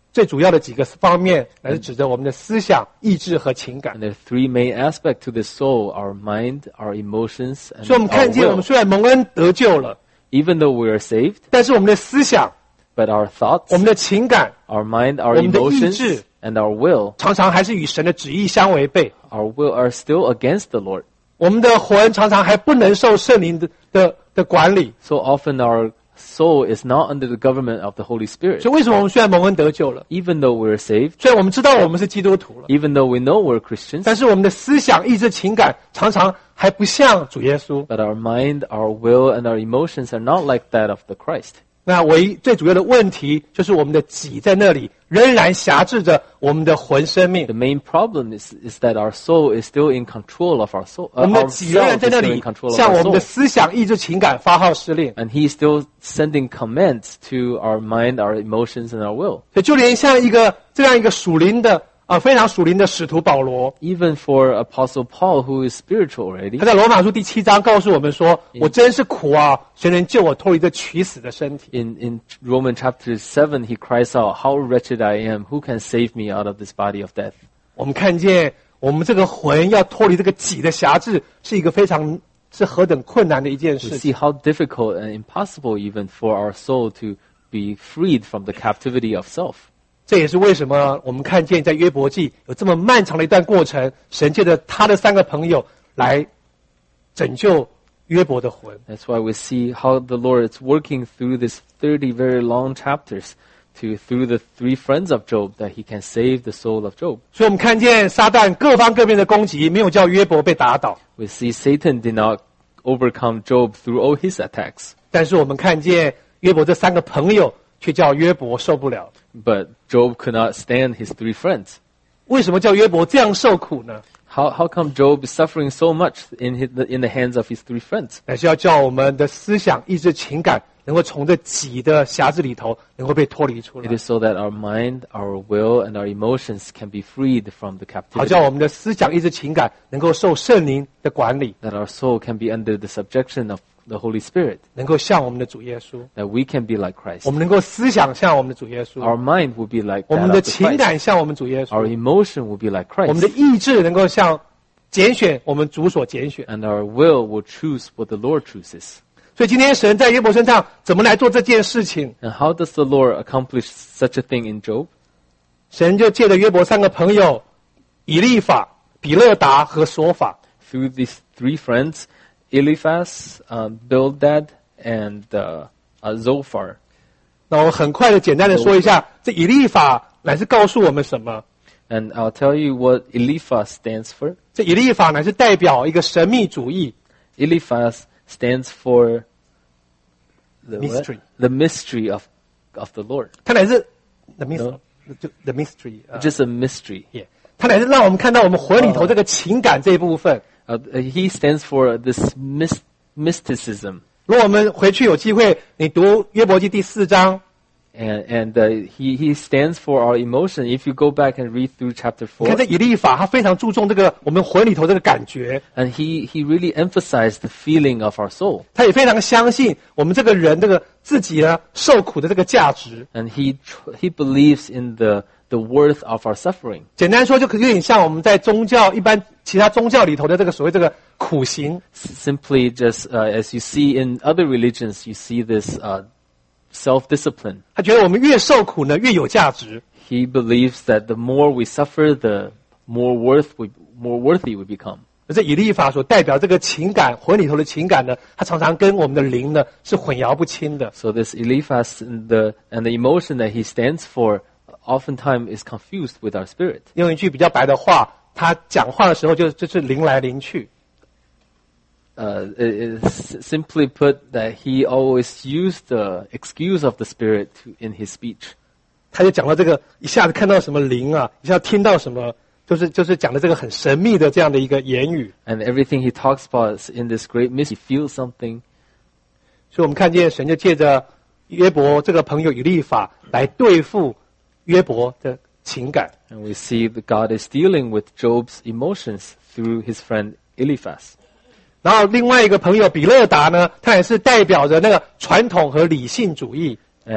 最主要的几个方面，来是指着我们的思想、意志和情感。 And there are three main aspects to the soul: our mind, our emotions, and 所以我们 our 看见，我 will. 们虽然蒙恩得救了， Even though we are saved, 但是我们的思想、 but our thoughts, 我们的情感， our mind, our 我们的意 emotions, 志 and our will, 常常还是与神的旨意相违背。 our will are still against the Lord. 我们的魂常常还不能受圣灵的的的管理。 So often our soul is not under the government of the Holy Spirit. 所以为什么我们虽然蒙恩得救了， Even though we're saved, 虽然我们知道我们是基督徒了， even though we know we're Christians, 但是我们的思想、意志、情感常常还不像主耶稣。 but our mind, our will, and our emotions are not like that of the Christ. 那唯一最主要的问题就是我们的己在那里仍然辖制着我们的魂生命 The，main problem is, is that our soul is still in control of our soul. 我 Uh, 们的 our 己仍然 self 在 is 那 still 里 in control of 向 our 我们的 soul. 思想、意志、情感发号施令。 And He's still sending commands to our mind, our emotions, and our will. 所以就连像一个这样一个属灵的啊、非常属灵的使徒保罗， Even for Apostle Paul, who is spiritual already, 他在罗马书第七章告诉我们说：“我真是苦啊，谁能救我脱离这取死的身体？” in, in Romans chapter seven, he cries out, "How wretched I am! Who can save me out of this body of death?" 我们看见我们这个魂要脱离这个己的辖制，是一个非常是何等困难的一件 We 事 see 情。 how difficult and impossible even for our soul to be freed from the captivity of self. 这也是为什么我们看见在约伯记有这么漫长的一段过程，神借着他的三个朋友来拯救约伯的魂。 That's why we see how the Lord is working through these thirty very long chapters to through the three friends of Job that he can save the soul of Job. 所以我们看见撒旦各方各面的攻击，没有叫约伯被打倒， We see Satan did not overcome Job through all his attacks, 但是我们看见约伯这三个朋友却叫约伯受不了。 but Job could not stand his three friends. 为什么叫约伯这样受苦呢？ How how come Job is suffering so much in his, in the hands of his three friends? 乃是要叫我们的思想、意志、情感能够从这己的辖制里头能够被脱离出 It 来， is so that our mind, our will, and our emotions can be freed from the 好叫 captivity. 我们的思想、意志、情感能够受圣灵的管理， That our soul can be under the subjection of the Holy Spirit. 能够像我们的主耶稣， That we can be like Christ. 我们能够思想像我们的主耶稣， Our mind will be like 我 that 们 of 的 the 情 Christ. 感像我们主耶 Our 稣， emotion will be like 我们的 Christ. 意志能够像拣选我们主所拣选。 And our will will choose what the Lord chooses. 所以今天神在约伯身上怎么来做这件事情？ And how does the Lord accomplish such a thing in Job? 神就借着约伯三个朋友以利法、比勒达和索法， Through these three friends, Eliphaz, uh, Bildad, and uh, uh, Zophar. 那我很快的简单的说一下，这以利法乃是告诉我们什么？ And I'll tell you what Eliphaz stands for. 这以利法乃是代表一个神秘主义 Eliphaz stands for the, what? Mystery. the mystery of, of the Lord. 它乃是 the mystery， No. 就 the mystery，呃 Just a mystery. yeah，它乃是让我们看到我们魂里头这个情感这一部分。 Uh, he stands for this mys- mysticism. 如果我们回去有机会，你读约伯记第四章， And, and uh, he, he stands for our emotion. If you go back and read through chapter 你看 four, 这以利法，他非常注重这个我们魂里头这个感觉， and he, he really emphasized the feeling of our soul. 他也非常相信我们这个人这个自己呢受苦的这个价值。 And he, tr- he believes in the, the worth of our suffering. 简单说，就可有点像我们在宗教一般其他宗教里头的这个所谓这个苦行。 S- Simply just uh, as you see in other religions, you see this uh, self-discipline. 他觉得我们越受苦呢，越有价值。 He believes that the more we suffer, the more worth we, more worthy we become. 而这以利法所代表这个情感，魂里头的情感呢，它常常跟我们的灵呢是混淆不清的。 So this Eliphaz and the, and the emotion that he stands for oftentimes is confused with our spirit. 用一句比较白的话，他讲话的时候就就是灵来灵去。 Uh, it is simply put that he always used the excuse of the spirit to, in his speech. 他就讲到这个，一下子看到什么灵啊，一下子听到什么，就是就是讲的这个很神秘的这样的一个言语。 And everything he talks about is in this great mystery. He feels something. 所以我们看见神就借着约伯这个朋友以利法来对付约伯的情感。 And we see that God is dealing with Job's emotions through his friend Eliphaz. 然后另外一个朋友比勒达呢，他也是代表着那个传统和理性主义。 And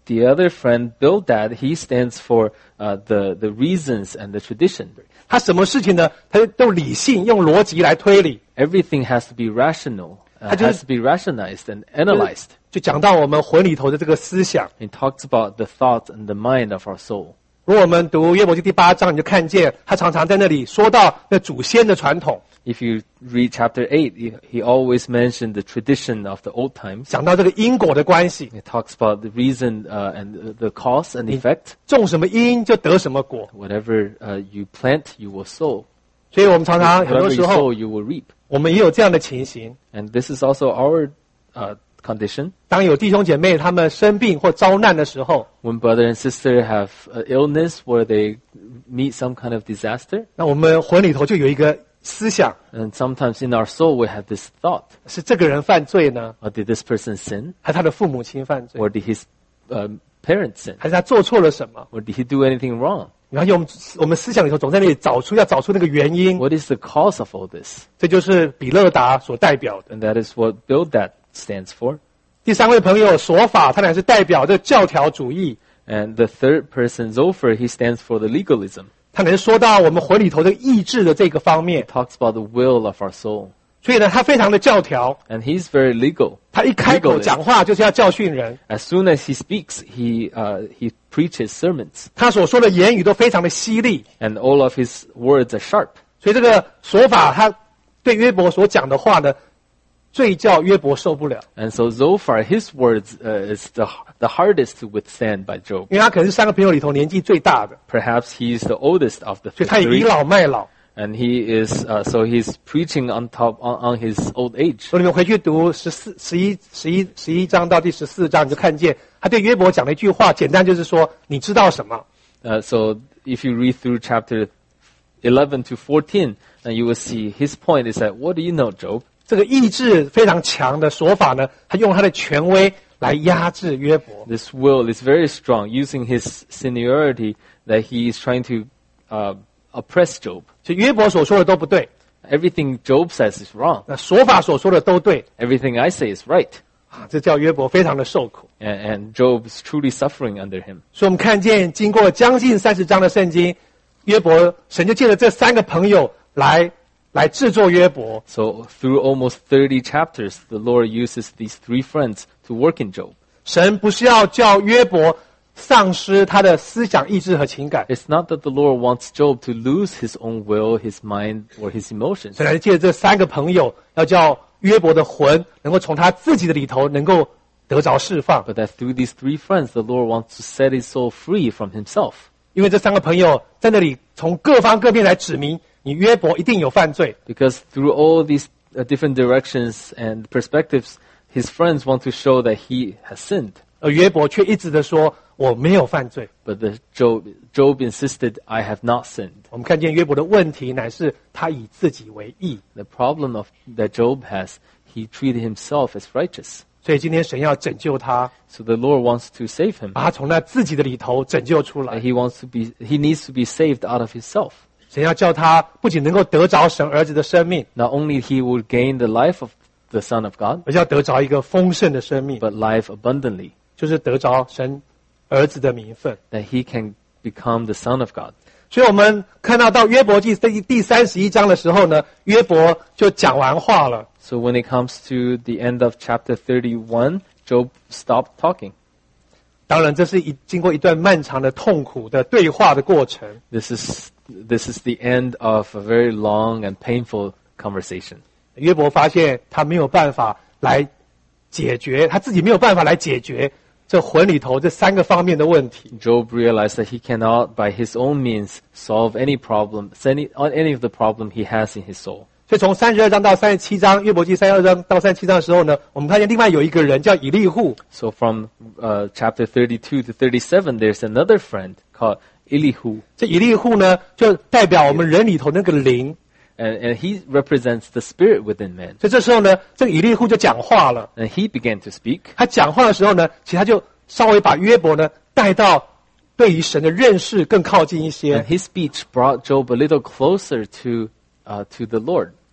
the other friend, Bildad, he stands for uh, the, the reasons and the tradition. 他什么事情呢？他就用理性、用逻辑来推理。 Everything has to be rational, uh, 他就是- has to be rationalized and analyzed. 就讲到我们魂里头的这个思想。 It talks about the thoughts and the mind of our soul. 如果我们读约伯记第八章，你就看见他常常在那里说到那祖先的传统， If you read chapter eight, he, he always mentioned the tradition of the old times. 讲到这个因果的关系， It talks about the reason uh, and the cause and effect. 种什么因就得什么果。 Whatever uh, you plant, you will sow. 所以我们常常很多 Whatever 时 you 候， sow, you will reap. 我们也有这样的情形。 And this is also our uh, condition. 当有弟兄姐妹他们生病或遭难的时候， When brother and sister have uh, illness where they meet some kind of disaster, 那我们魂里头就有一个思想： and sometimes in our soul we have this thought, 是这个人犯罪呢， or did this person sin? 还是他的父母亲犯罪， Or did his um, parents sin? 还是他做错了什么？ Or did he do anything wrong? 然后用我们思想里头总在那里找出要找出那个原因， What is the cause of all this? 这就是比勒达所代表的。 And that is what Bildad stands for. 第三位朋友索法，他乃是代表这教条主义， And the third person, Zophar, he stands for the legalism. 他乃是说到我们魂里头的意志的这个方面 He，talks about the will of our soul. 所以呢，他非常的教条， And he's very legal. 他一开口 Legalist. 讲话就是要教训人， As soon as he speaks, he, uh, he preaches sermons. 他所说的言语都非常的犀利， And all of his words are sharp. 所以这个索法他对约伯所讲的话呢，最叫约伯受不了， And so Zophar, his words uh, is the, the hardest to withstand by Job. 因为他可能是三个朋友里头年纪最大的， Perhaps he's the oldest of the 所以他也倚 three. 老卖老。 And he is, uh, so he's preaching on top, on, on his old age. 所以你们回去读十四、十一、十一、十一章到第十四章，你就看见他对约伯讲了一句话，简单就是说：你知道什么？ Uh, so if you read through chapter eleven to fourteen, then you will see his point is that, what do you know, Job? 这个意志非常强的说法呢，他用他的权威来压制约伯。 This will is very strong, using his seniority that he is trying to uh, oppress Job. 所以约伯所说的都不对， Everything Job says is wrong. 那说法所说的都对 Everything I say is right. 啊，这叫约伯非常的受苦。 And, and Job is truly suffering under him. 所以我们看见，经过将近三十章的圣经，约伯神就借着这三个朋友来来制作约伯。 So through almost thirty chapters, the Lord uses these three friends to work in Job. 神不是要叫约伯丧失他的思想、意志和情感， It's not that the Lord wants Job to lose his own will, his mind, or his emotions. 神来借着这三个朋友，要叫约伯的魂能够从他自己的里头能够得着释放。 But that through these three friends, the Lord wants to set his soul free from himself. 因为这三个朋友在那里从各方各面来指明，你约伯一定有犯罪。 Because through all these uh, different directions and perspectives, his friends want to show that he has sinned. 而约伯却一直的说我没有犯罪。 But the Job, Job insisted, I have not sinned. 我们看见约伯的问题乃是他以自己为义， The problem of that Job has, he treated himself as righteous. 所以今天神要拯救他， So the Lord wants to save him. 把他从那自己的里头拯救出 And 来。 he wants to be, he needs to be saved out of himself. 神要叫他不仅能够得着神儿子的生命， Not only he will gain the life of the Son of God, 而是要得着一个丰盛的生命， but life abundantly, 就是得着神儿子的名分。 that he can become the Son of God. 所以我们看到到约伯记第第三十一章的时候呢，约伯就讲完话了。 So when it comes to the end of chapter thirty-one, Job stopped talking. 当然，这是一经过一段漫长的痛苦的对话的过程。 This is, this is the end of a very long and painful conversation. 约伯发现他没有办法来解决，他自己没有办法来解决这魂里头这三个方面的问题。 Job realized that he cannot, by his own means, solve any problem, any, any of the problem he has in his soul. 所以从三十二章到三十七章，约伯记三十二章到三十七章的时候呢，我们看见另外有一个人叫以利户， So from uh, chapter thirty-two to thirty-seven, there's another friend called Elihu. 这以利户呢，就代表我们人里头那个灵。 And, and he represents the spirit within man. 所以这时候呢，这个以利户就讲话了。 And he began to speak. 他讲话的时候呢，其实他就稍微把约伯呢带到对于神的认识更靠近一些 And。his speech brought Job a little closer to, uh, to the Lord.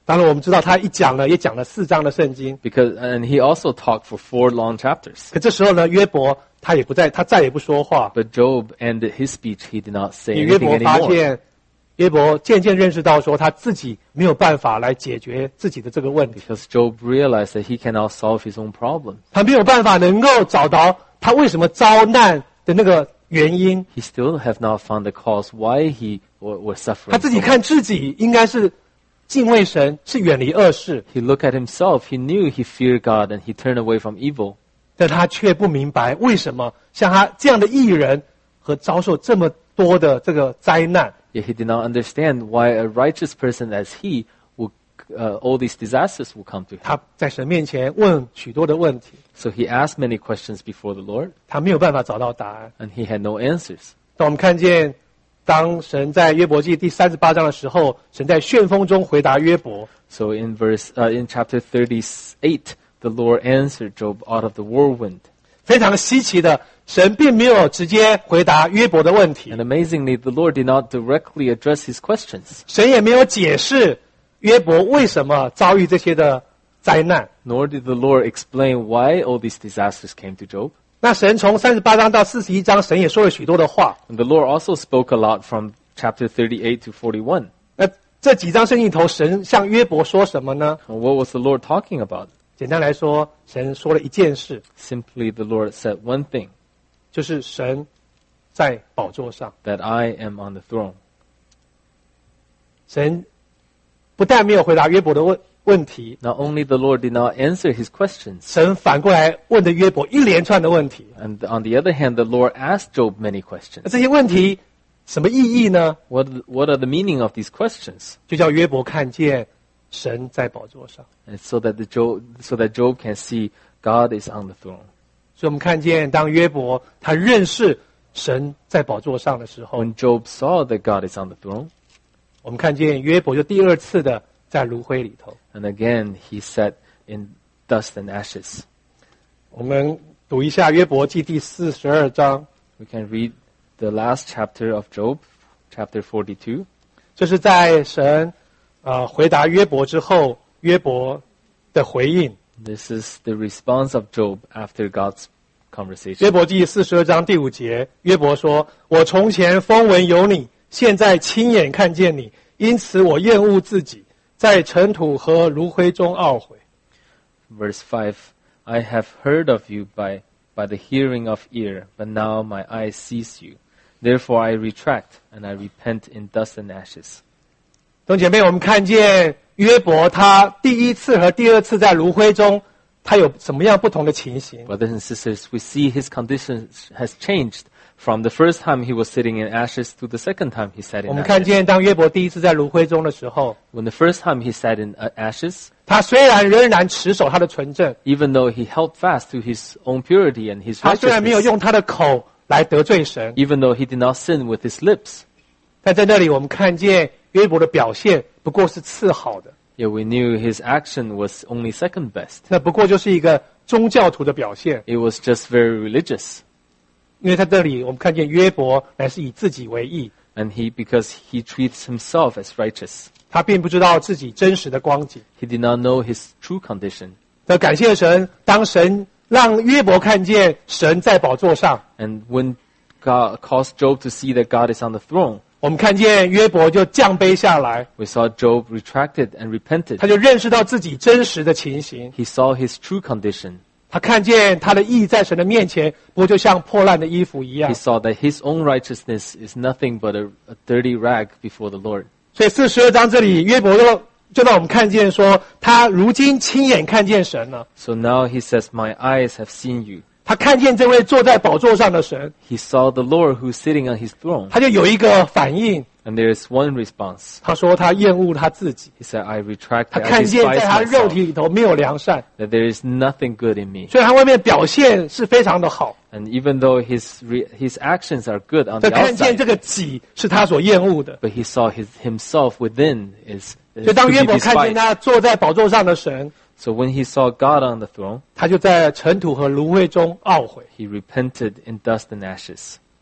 当然我们知道他一讲呢，也讲了四章的圣经。 Because, and he also talked for four long chapters. 可这时候呢，约伯他也不再，他再也不说话。 But Job ended his speech. He did not say 约 anything 伯发 anymore. 现，约伯渐渐认识到说，他自己没有办法来解决自己的这个问题， Because Job realized that he cannot solve his own problem. 他没有办法能够找到他为什么遭难的那个原因。 He still have not found the cause why he wa- was 他 suffering. 自己 so 看自己应该是敬畏神，是远离恶事， He looked at himself. He knew he feared God and he turned away from evil. 但他却不明白为什么像他这样的艺人和遭受这么多的这个灾难。 Yet he did not understand why a righteous person as he would, uh, all these disasters will come to him. 他在神面前问许多的问题， So he asked many questions before the Lord 他没有办法找到答案。 and he had no answers. 当我们看见，当神在约伯记第三十八章的时候，神在旋风中回答约伯。 So in verse, uh, in chapter thirty-eight, the Lord answered Job out of the whirlwind. 非常稀奇的，神并没有直接回答约伯的问题 And， amazingly, the Lord did not directly address his questions, 神也没有解释约伯为什么遭遇这些的灾难。 nor did the Lord explain why all these disasters came to Job. 那神从三十八章到四十一章，神也说了许多的话。 And the Lord also spoke a lot from chapter thirty-eight to forty-one. 那这几章圣经里头，神向约伯说什么呢？ And what was the Lord talking about? 简单来说，神说了一件事， Simply, the Lord said one thing, 就是神在宝座上。 that I am on the throne. 神不但没有回答约伯的问问题， Not only the Lord did not answer his questions, 神反过来问的约伯一连串的问题。 and on the other hand, the Lord asked Job many 那 questions. 这些问题什么意义呢？ What, what are the meaning of these questions? 就叫约伯看见神在宝座上。 And so that the Job, so that Job can see God is on the throne. 所以我们看见，当约伯他认识神在宝座上的时候， When Job saw that God is on the throne, 我们看见约伯就第二次的在炉灰里头。 and again he sat in dust and ashes. 我们读一下约伯记第四十二章， We can read the last chapter of Job, chapter forty-two. 这是在神呃回答约伯之后，约伯的回应。 This is the response of Job after God's 约 conversation. 伯记四十二章第五节，约伯说：“我从前风闻有你，现在亲眼看见你，因此我厌恶自己，在尘土和炉灰中懊悔。” Verse five, I have heard of you by, by the hearing of ear, but now my eyes sees you. Therefore I retract, and I repent in dust and ashes. 弟兄姐妹，我们看见约伯他第一次和第二次在炉灰中，他有什么样不同的情形？ Brothers and sisters, we see his condition has changed from the first time he was sitting in ashes to the second time he sat 我 in 们看 ashes. 见，当约伯第一次在炉灰中的时候， When the first time he sat in uh, ashes, 他虽然仍然持守他的纯正， even though he held fast to his own purity and his 他虽然没有 righteousness, 用他的口来得罪神， even though he did not sin with his lips, 但在那里我们看见约伯的表现不过是次好的， yet we knew his action was only second best. 那不过就是一个宗教徒的表现。 It was just very religious. 因为在这里我们看见约伯乃是以自己为义， And he, because he treats himself as righteous, 他并不知道自己真实的光景。 he did not know his true condition. 那感谢神，当神让约伯看见神在宝座上， And when God caused Job to see that God is on the throne, 我们看见约伯就降杯下来， we saw Job retracted and repented. 他就认识到自己真实的情形， He saw his true condition. 他看见他的义在神的面前，不过就像破烂的衣服一样 He。saw that his own righteousness is nothing but a, a dirty rag before the Lord. 所以四十二章这里，约伯就就让我们看见说，他如今亲眼看见神了， So now he says, my eyes have seen you. 他看见这位坐在宝座上的神， He saw the Lord who's sitting on his throne. 他就有一个反应， And there is one response. 他说他厌恶他自己， He said, I retract, 他 I 看见在 despise 他肉 myself, 体里头没有良善， that there is nothing good in me. 虽然他外面表现是非常的好， And even though his re, his actions are good on 但 the 看见 outside, 这个己是他所厌恶的。 but he saw his himself within is, 所 is 以当 to 约 be 伯看见 despised. 他坐在宝座上的神， So when he saw God on the throne, 他就在尘土和芦苇中懊悔。 he repented in dust and ashes.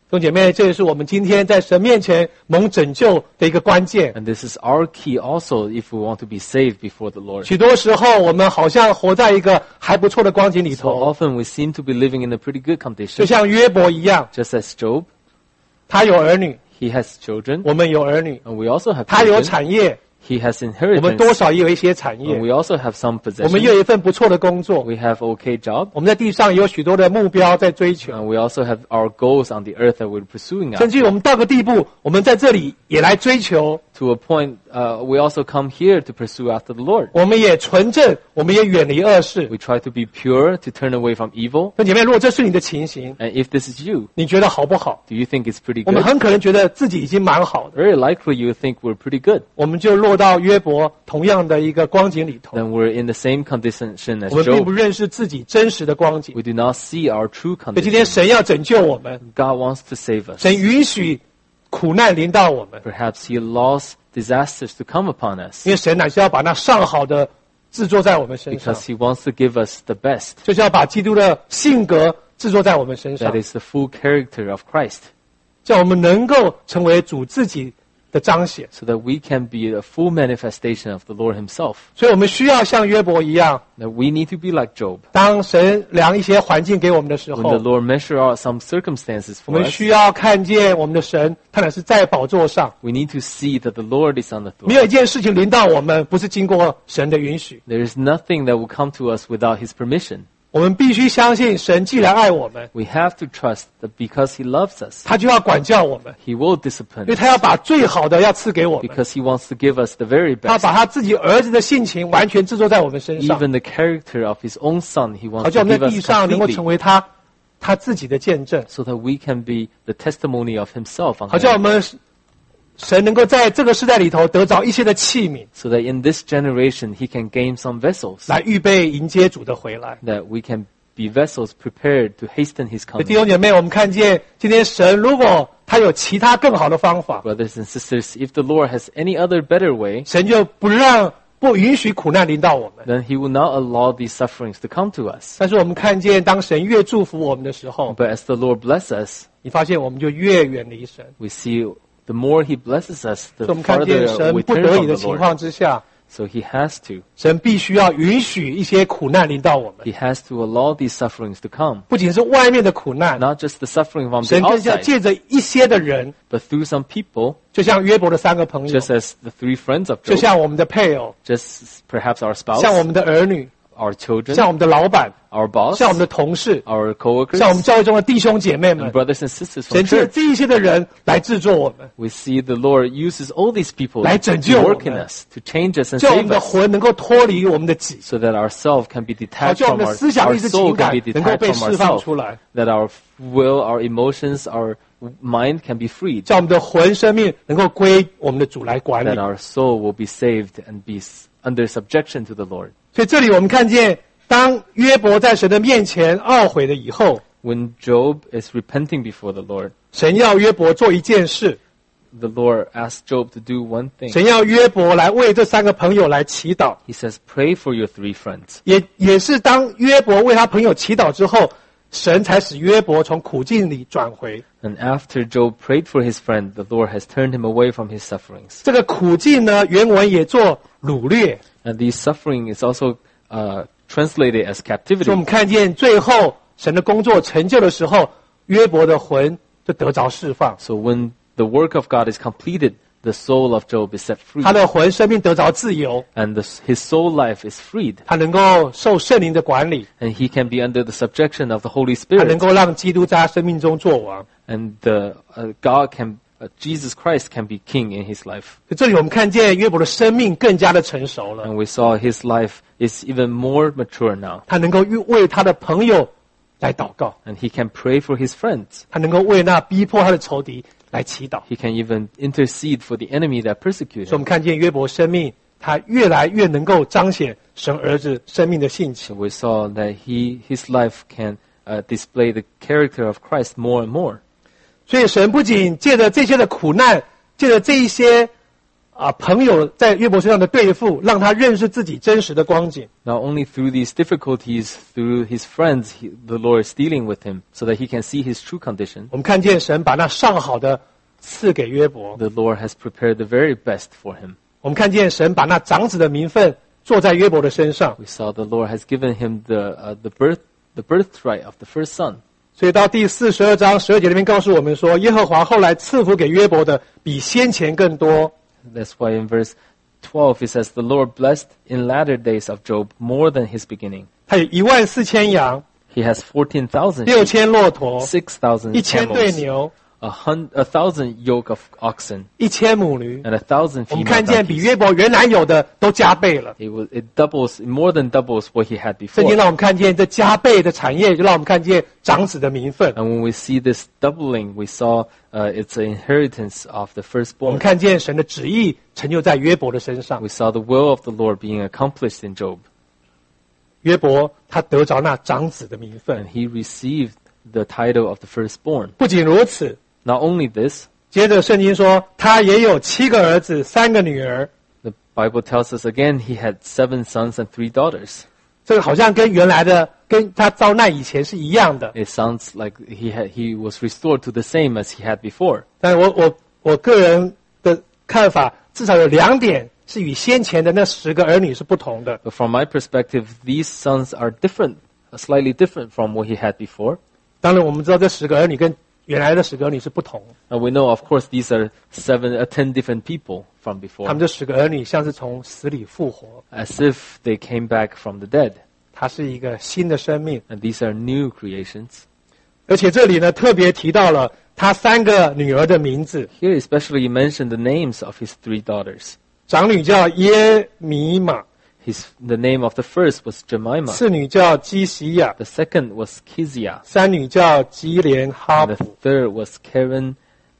兄姐妹，这也是我们今天在神面前蒙拯救的一个关键。 And this is our key also if we want to be saved before the Lord. 许多时候，我们好像活在一个还不错的光景里 So 头， often we seem to be living in a pretty good 就 condition. 像约伯一样， Just as Job, 他有儿女， he has children, 我们有儿女， and we also have 他有 children. 产业， He has 我们多 inheritance, 少也有一些产 and 业， we also have some 我们也 possessions. 有一份不错的工作， We have okay job, 我们在地上也有许多的目标在追求， and we also have our goals on the earth that we're pursuing 甚至于 after. 我们到个地步，我们在这里也来追求， To a point, uh, we also come here to pursue after the Lord. 我们也纯正，我们也远离恶事。 We try to be pure, to turn away from evil. 那姐妹，如果这是你的情形， And if this is you, 你觉得好不好？ do you think it's pretty 我们 good? 很可能觉得自己已经蛮好的， Very likely you think we're pretty good. 我们就落到约伯同样的一个光景里头， Then we're in the same condition as 我们并不 Job. 认识自己真实的光景。 We do not see our true 所以今天 condition. 神要拯救我们， God wants to save us. 神允许苦难临到我们， Perhaps He allows disasters to come upon us 因为神乃是要把那上好的制作在我们身上， because He wants to give us the best. 就是要把基督的性格制作在我们身上 That，is the full character of Christ, 叫我们能够成为主自己的彰显。 so that we can be a full manifestation of the Lord Himself. 所以我们需要像约伯一样， That we need to be like Job. 当神量一些环境给我们的时 When 候 the，Lord measure out some circumstances 我 for 们 us, 需要看见我们的神，他乃是在宝座上。 we need to see that the Lord is on the 没有 throne. 一件事情临到我们，不是经过神的允许。 There is nothing that will come to us without His permission. 我们必须相信，神既然爱我们， We have to trust that because He loves us, 他就要管教我们， He will 因 discipline 为 us 他要把最好的要赐给我们。 because He wants to give us the very 他 best. 把他自己儿子的性情完全制作在我们身上， Even the character of His own Son, He 好 wants 叫 to 我们 give 在地 us 上能够成 completely, 为他他自己的见证， so that we can be the testimony of Himself on 好 the 叫我 earth. 们神能够在这个时代里头得着一些的器皿， So that in this generation He can gain some vessels, 来预备迎接主的回来。 that we can be vessels prepared to hasten His 弟 coming. 兄姐妹，我们看见今天神如果他有其他更好的方法， Brothers and sisters, if the Lord has any other better way, 神就不让不允许苦难临到我们。 then He will not allow these sufferings to come to us. 但是我们看见，当神越祝福我们的时候， But as the Lord bless us, 你发现我们就越远离神。 we see the more He blesses us, 所以 the 我们看见 farther 神 we 不 turn 得已 from 的 the 情 Lord. 况之下， So He has to. 神必须要允许一些苦难临到我们， He has to allow these sufferings to come. 不仅是外面的苦难， Not just the suffering from the 神更是要 outside, 借着一些的人， but through some people, 就像约伯的三个朋友， just as the three friends of 就 Job, 像我们的配偶， just perhaps our spouse, 像我们的儿女， our children, 像我们的老板， our boss, 像我们的同事， our coworkers, 像我们教会中的弟兄姐妹 and 们， brothers and sisters 神 from 借着 church. 这一些的人来制作我们， We see the Lord uses all these people 来 to 拯救我们。 work in us, to change us and 叫我们 save 的 us, 魂能够脱离我们的己， so that our self can be 好 detached 叫我 from 们的 our, 思想、 our 意志、 soul 情 can 感 be 能够 detached 被 from 释放 ourselves, 出来， that our will, our emotions, our mind can be freed, 叫我们的魂生命能够归我们的主来管理 that。our soul will be saved and be s- under subjection to the Lord. 所以这里我们看见，当约伯在神的面前懊悔了以后， When Job is repenting before the Lord, 神要约伯做一件事， the Lord asks Job to do one thing. 神要约伯来为这三个朋友来祈祷， He says, pray for your three friends. 也也是当约伯为他朋友祈祷之后，神才使约伯从苦境里转回。 And after Job prayed for his friend, the Lord has turned him away from his sufferings. 这个苦境呢，原文也做掳掠， And the suffering is also uh, translated as 所以我 captivity. 们看见最后神的工作成就的时候，约伯的魂就得着释放， So when the work of God is completed, the soul of Job is set free. 他的魂生命得着自由， And the, his soul life is freed. 他能够受圣灵的管理， And he can be under the subjection of the Holy 他能 Spirit. 够让基督在他生命中作王。 And the, uh, God can, uh, Jesus Christ can be king in his life. 所以这里我们看见约伯的生命更加的成熟了， And we saw his life is even more mature now. 他能够为他的朋友来祷告， And he can pray for his friends. 他能够为那逼迫他的仇敌来祈祷。 He can even intercede for the enemy that persecute 所以我们 him. 看见约伯生命，他越来越能够彰显神儿子生命的性 So 情。 we saw that he, his life can uh, display the character of Christ more and more. 所以神不仅借着这些的苦难，借着这一些啊朋友在约伯身上的对付，让他认识自己真实的光景。 Not only through these difficulties, through his friends, he, the Lord is dealing with him so that he can see his true condition. 我们看见神把那上好的赐给约伯， The Lord has prepared the very best for him. 我们看见神把那长子的名分坐在约伯的身上。 We saw the Lord has given him the uh, the birth the birthright of the first son. 所以到第四十二章十二节里面告诉我们说，耶和华后来赐福给约伯的比先前更多。 That's why in verse twelve it says, "The Lord blessed in latter days of Job more than his beginning." 他有一万四千羊， He has fourteen thousand 六 sheep, 千骆驼， six thousand 一千对 camels, 牛， a, hun- a thousand yoke of oxen, 一千母驴。 and a thousand 我们 female 看见比 donkeys. 约伯原来有的都加倍了。 It, will, it doubles, more than doubles what he had 圣 before. 经让我们看见这加倍的产业，就让我们看见长子的名分。 And when we see this doubling, we saw uh, it's an inheritance of the 我们 firstborn. 看见神的旨意成就在约伯的身上。 We saw the will of the Lord being accomplished in Job. 约伯他得着那长子的名分 And。he received the title of the firstborn. 不仅如此， Not only this, 接着圣经说他也有七个儿子，三个女儿。 the Bible tells us again he had seven sons and three daughters. 这个好像跟原来的跟他遭难以前是一样的。 It sounds like he had, he was restored to the same as he had before. 但是我我我个人的看法，至少有两点是与先前的那十个儿女是不同的。 But from my perspective, these sons are different, slightly different from what he had before. 当然，我们知道这十个儿女跟原来的十个儿女是不同。 And we know, of course, these are seven, uh, ten different people from 他 before, 们这十个儿女像是从死里复活， as if they came back from the dead. 它是一个新的生命。 And these are new creations. 而且这里呢特别提到了他三个女儿的名字， Here especially he mentioned the names of his three daughters. 长女叫耶米玛， His, the name of the first was Jemima. 次女叫基西亚， The second was Kizia. 三女叫基连哈 And the 普。 third was Karen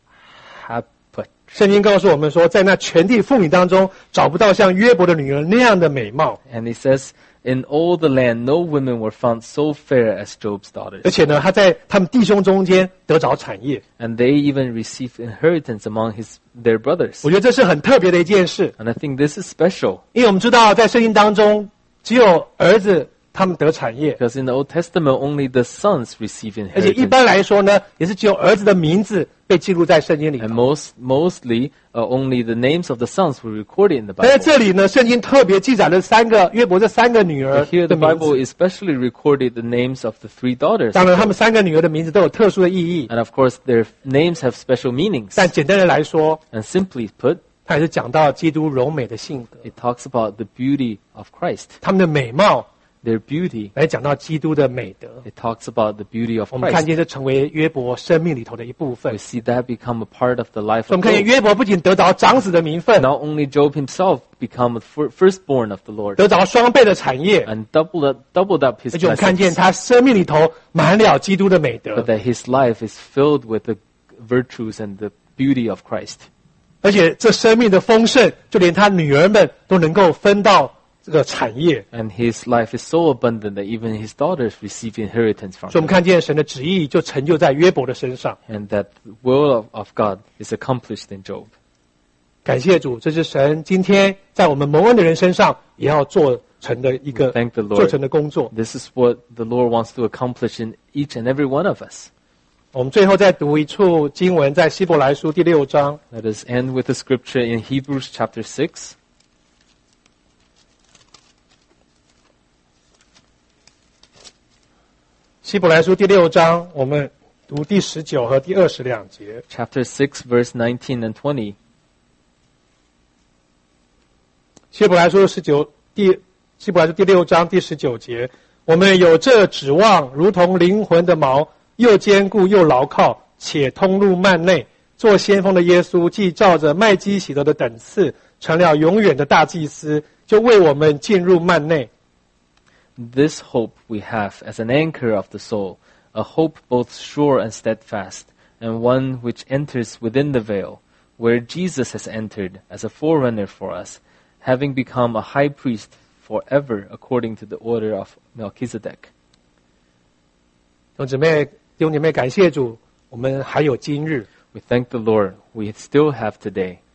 Haput. 圣经告诉我们说，在那全地妇女当中，找不到像约伯的女儿那样的美貌。 And he says, in all the land, no women were found so fair as Job's 而 daughters. 且呢，他在他们弟兄中间得着产业。 And they even received inheritance among his, their brothers. 我觉得这是很特别的一件事， And I think this is special 因为我们知道在圣经当中，只有儿子他们得产业， because in the Old Testament, only the sons receive 而且一 inheritance. 般来说呢，也是只有儿子的名字被记录在圣经里 And 头。 most, mostly, uh, only the names of the sons were recorded in the 但在 Bible. 这里呢，圣经特别记载了三个约伯这三个女儿 But here 的 the 名 Bible 字。 especially recorded the names of the three daughters. 当然，他们三个女儿的名字都有特殊的意义。 And of course, their names have special meanings. 但简单的来说， And simply put, 它也是讲到基督柔美的性格， it talks about the beauty of Christ, 他们的美貌 their beauty. 来讲到基督的美德。 It talks about the beauty of 我们看 Christ. 见这成为约伯生命里头的一部分 We。see that become a part of the life 所以我们 of 看见 Job. 约伯不仅得着长子的名分， Not only Job himself become a fir- firstborn of the Lord 得着双倍的产业， and doubled up, doubled up his 而且我们看见 blessings, 他生命里头满了基督的美德 but，that his life is filled with the virtues and the beauty of Christ. 而且这生命的丰盛，就连他女儿们都能够分到这个产业。 And his life is so abundant that even his daughters receive inheritance from 所以我们 him. 看见神的旨意就成就在约伯的身上。 And that the will of, of God is accomplished in Job. 感谢主，这是神今天在我们蒙恩的人身上也要做成的一个 Thank the Lord. 做成的工作。 This is what the Lord wants to accomplish in each and every one of us. 我们最后再读一处经文，在希伯来书第六章。 Let us end with a scripture in Hebrews chapter six. 希伯来书第六章，我们读第十九和第二十两节。 Chapter six, verse nineteen and twenty. 希伯来书十九第希伯来书第六章第十九节，我们有这指望，如同灵魂的锚，又坚固又牢靠，且通入幔内。做先锋的耶稣，既照着麦基洗德的等次，成了永远的大祭司，就为我们进入幔内。 This hope we have as an anchor of the soul, a hope both sure and steadfast, and one which enters within the veil, where Jesus has entered as a forerunner for us, having become a high priest forever according to the order of Melchizedek. 弟兄姊妹，弟兄姐妹，感谢主，我们还有今日。 We thank the Lord. We still have today.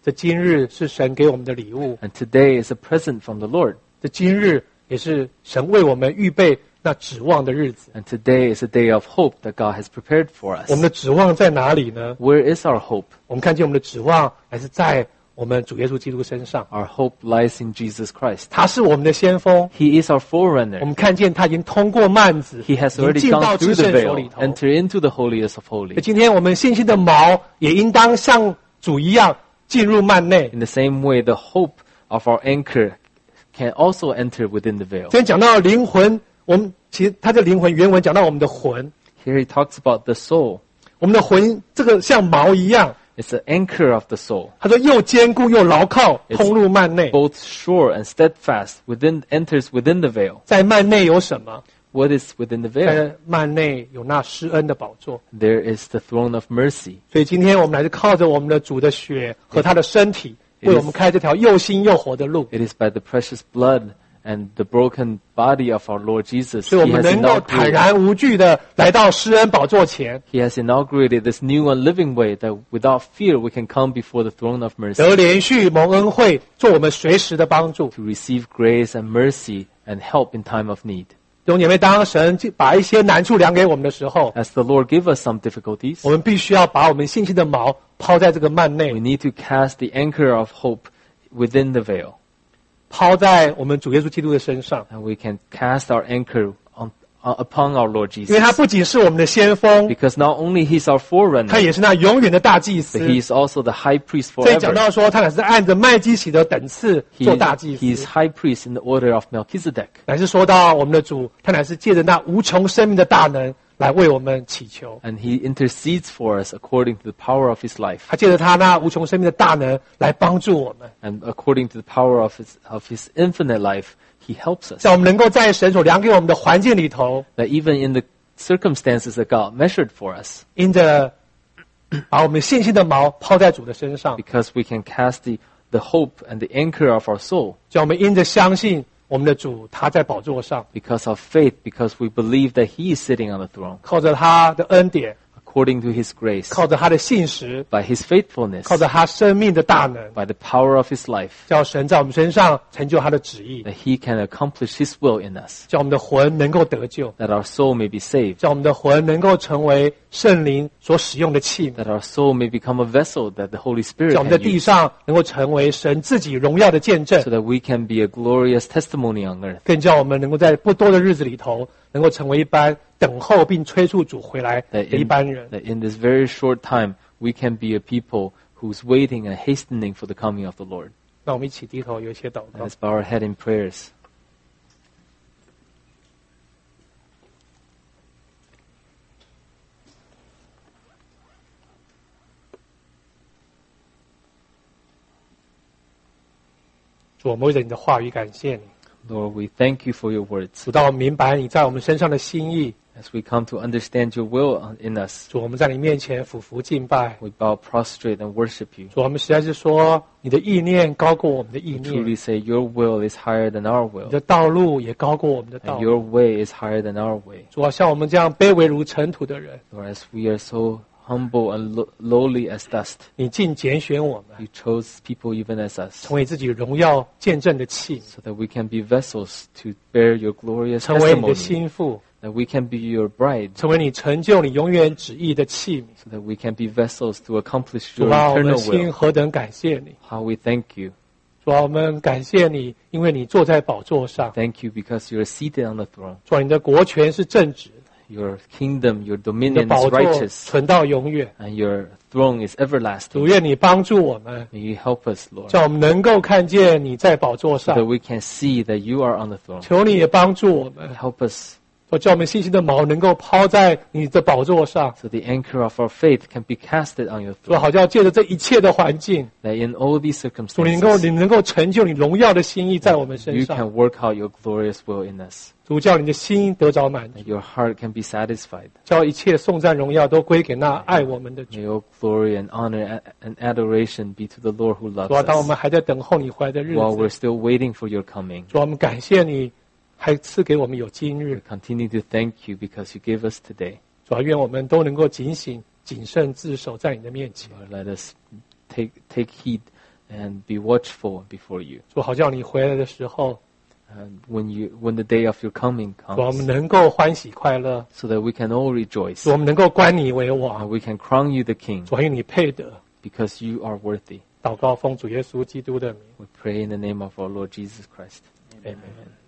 这今日是神给我们的礼物， And today is a present from the Lord. 这今日也是神为我们预备那指望的日子。 And today is a day of hope that God has prepared for 我 us. 们的指望在哪里呢？ Where is our hope? 我们看见我们的指望还是在我们主耶稣基督身上， Our hope lies in Jesus Christ. 他是我们的先锋。 He is our 我 forerunner. 们看见他已经通过幔子， He has 已经 already 进到 gone 至 through the 圣所里 veil, 头。 entered into the holiest of holies. 今天我们信心的锚也应当像主一样进入幔内。 In the same way, the hope of our anchor can also enter within the veil. 今天讲到灵魂，我们其实他的灵魂原文讲到我们的魂， Here he talks about the soul. 我们的魂这个像锚一样， It's the anchor of the soul, 他说又坚固又牢靠，通入幔内。 both sure and steadfast, within enters within the veil. 在幔内有什么？ What is within the veil? 在幔内有那施恩的宝座。 There is the throne of mercy. 所以今天我们还是靠着我们的主的血和他的身体， It is- 为我们开这条又新又活的路， It is by the precious blood and the broken body of our Lord Jesus. 所以我 He 们 has 能够坦 inaugurated, 然无惧的来到施恩宝座前， he has inaugurated this new and living way that without fear we can come before the throne of 得 mercy 连续蒙恩惠，做我们随时的帮助。 to receive grace and mercy and help in time of need. 弟兄姐妹，当神把一些难处量给我们的时候， As the Lord give us some difficulties, 我们必须要把我们信心的锚抛在这个幔 we 内， need to cast the anchor of hope within the veil. 抛在我们主耶稣基督的身上， And we can cast our anchor on, uh, upon our Lord 因为他 Jesus. 不仅是我们的先锋， Because not only He's our 他 forerunner, 也是那永远的大祭司 but。He is also the high priest 所以讲 forever. 到说，他乃是按着麦基洗的等次 He 做 is, 大祭 he 司 is。high priest in the order of Melchizedek. 乃是说到我们的主，他乃是借着那无穷生命的大能来为我们祈求。 And He intercedes for us according to the power of His life. 他借着他那无穷生命的大能来帮助我们， And according to the power of His, of his infinite life, He helps us. 在我们能够在神所量给我们的环境里头， That even in the circumstances that God measured for us, 因着把我们信心的锚抛在主的身上， because we can cast the, the hope and the anchor of our soul, 叫我们因着相信我们的主他在宝座上， because of faith, because we believe that He is sitting on the throne, 靠着他的恩典， according to His grace, 靠着他的信实， by His faithfulness, 靠着他生命的大能， by the power of His life, 叫神在我们身上成就他的旨意， that He can accomplish His will in us, 叫我们的魂能够得救， that our soul may be saved, 叫我们的魂能够成为圣灵所使用的器皿， that our soul may become a vessel that the Holy Spirit 叫我们在 can 地 use, 上能够成为神自己荣耀的见证 so，that we can be a glorious testimony on earth, 更叫我们能够在不多的日子里头，能够成为一般等候并催促主回来的 that 一 in, 般人。 that in this very short time we can be a people who's waiting and hastening for the coming of the Lord. 那我们一起低头，有一些祷告。 Let's bow our head in prayers. 主，我们为着你的话语感谢你， Lord, we thank you for your words. 主，到我们明白你在我们身上的心意。 As we come to understand your will in us, 主，我们在你面前俯伏敬拜。 we bow prostrate and worship you. 主，我们实在是说，你的意念高过我们的意 We 念， truly say your will is higher than our 你 will, 的道路也高过我们的道 and 路。 your way is higher than our way. 主啊，像我们这样卑微如尘土的人， Lord, as we are so humble and lo- lowly as dust, 你竟拣选我们， you chose people even as us, 成为自己荣耀见证的器皿， so that we can be vessels to bear your glorious 成为你的 testimony, 心腹， that we can be your bride, 成为你成就你永远旨意的器皿。 so that we can be vessels to accomplish 主 your 啊，我们 eternal 心 will. 何等感谢你！ How we thank you. 主啊，我们感谢你，因为你坐在宝座上。 Thank you because you're seated on the throne. 主啊，你的国权是正直的， Your kingdom, your 你的 dominion 宝 is 座 righteous, 存到永远。 and your throne is 主 everlasting. 愿你帮助我们， May you help us, Lord, 叫我们能够看见你在宝座 so that 上。 we can see that you are on the throne. 求你也帮助我们， Help us 我叫我们信心的锚能够抛在你的宝座上。 so the anchor of our faith can be casted on your 主啊， throne. 好叫借着这一切的环境， That in all these 主你能够 circumstances, 你能够成就你荣耀的心意在我们身 you 上。 can work out your glorious will in us. 主叫你的心得着满足， That your heart can be satisfied. 叫一切颂赞荣耀都归给那爱我们的主。 May all glory and honor and adoration be to the Lord who loves 主啊，当我 us 们还在等候你回来的日 while 子， we're still waiting for your coming. 主啊，我们感谢你，还赐给我们有今 We 日。 continue to thank you because you give us today. 主啊，愿我们都能够警醒、谨慎自守在你的面前。 Lord, let us take take heed and be watchful before you. 主好叫你回来的时候， And when you, when the day of your coming 主我们 comes, 能够欢喜快乐， so that we can all rejoice, 主我们能够冠你为 and 王， we can crown you the King, 主因为你配得。 because you are worthy. 祷告奉主耶稣基督的名 We pray in the name of our Lord Jesus Christ. ，Amen。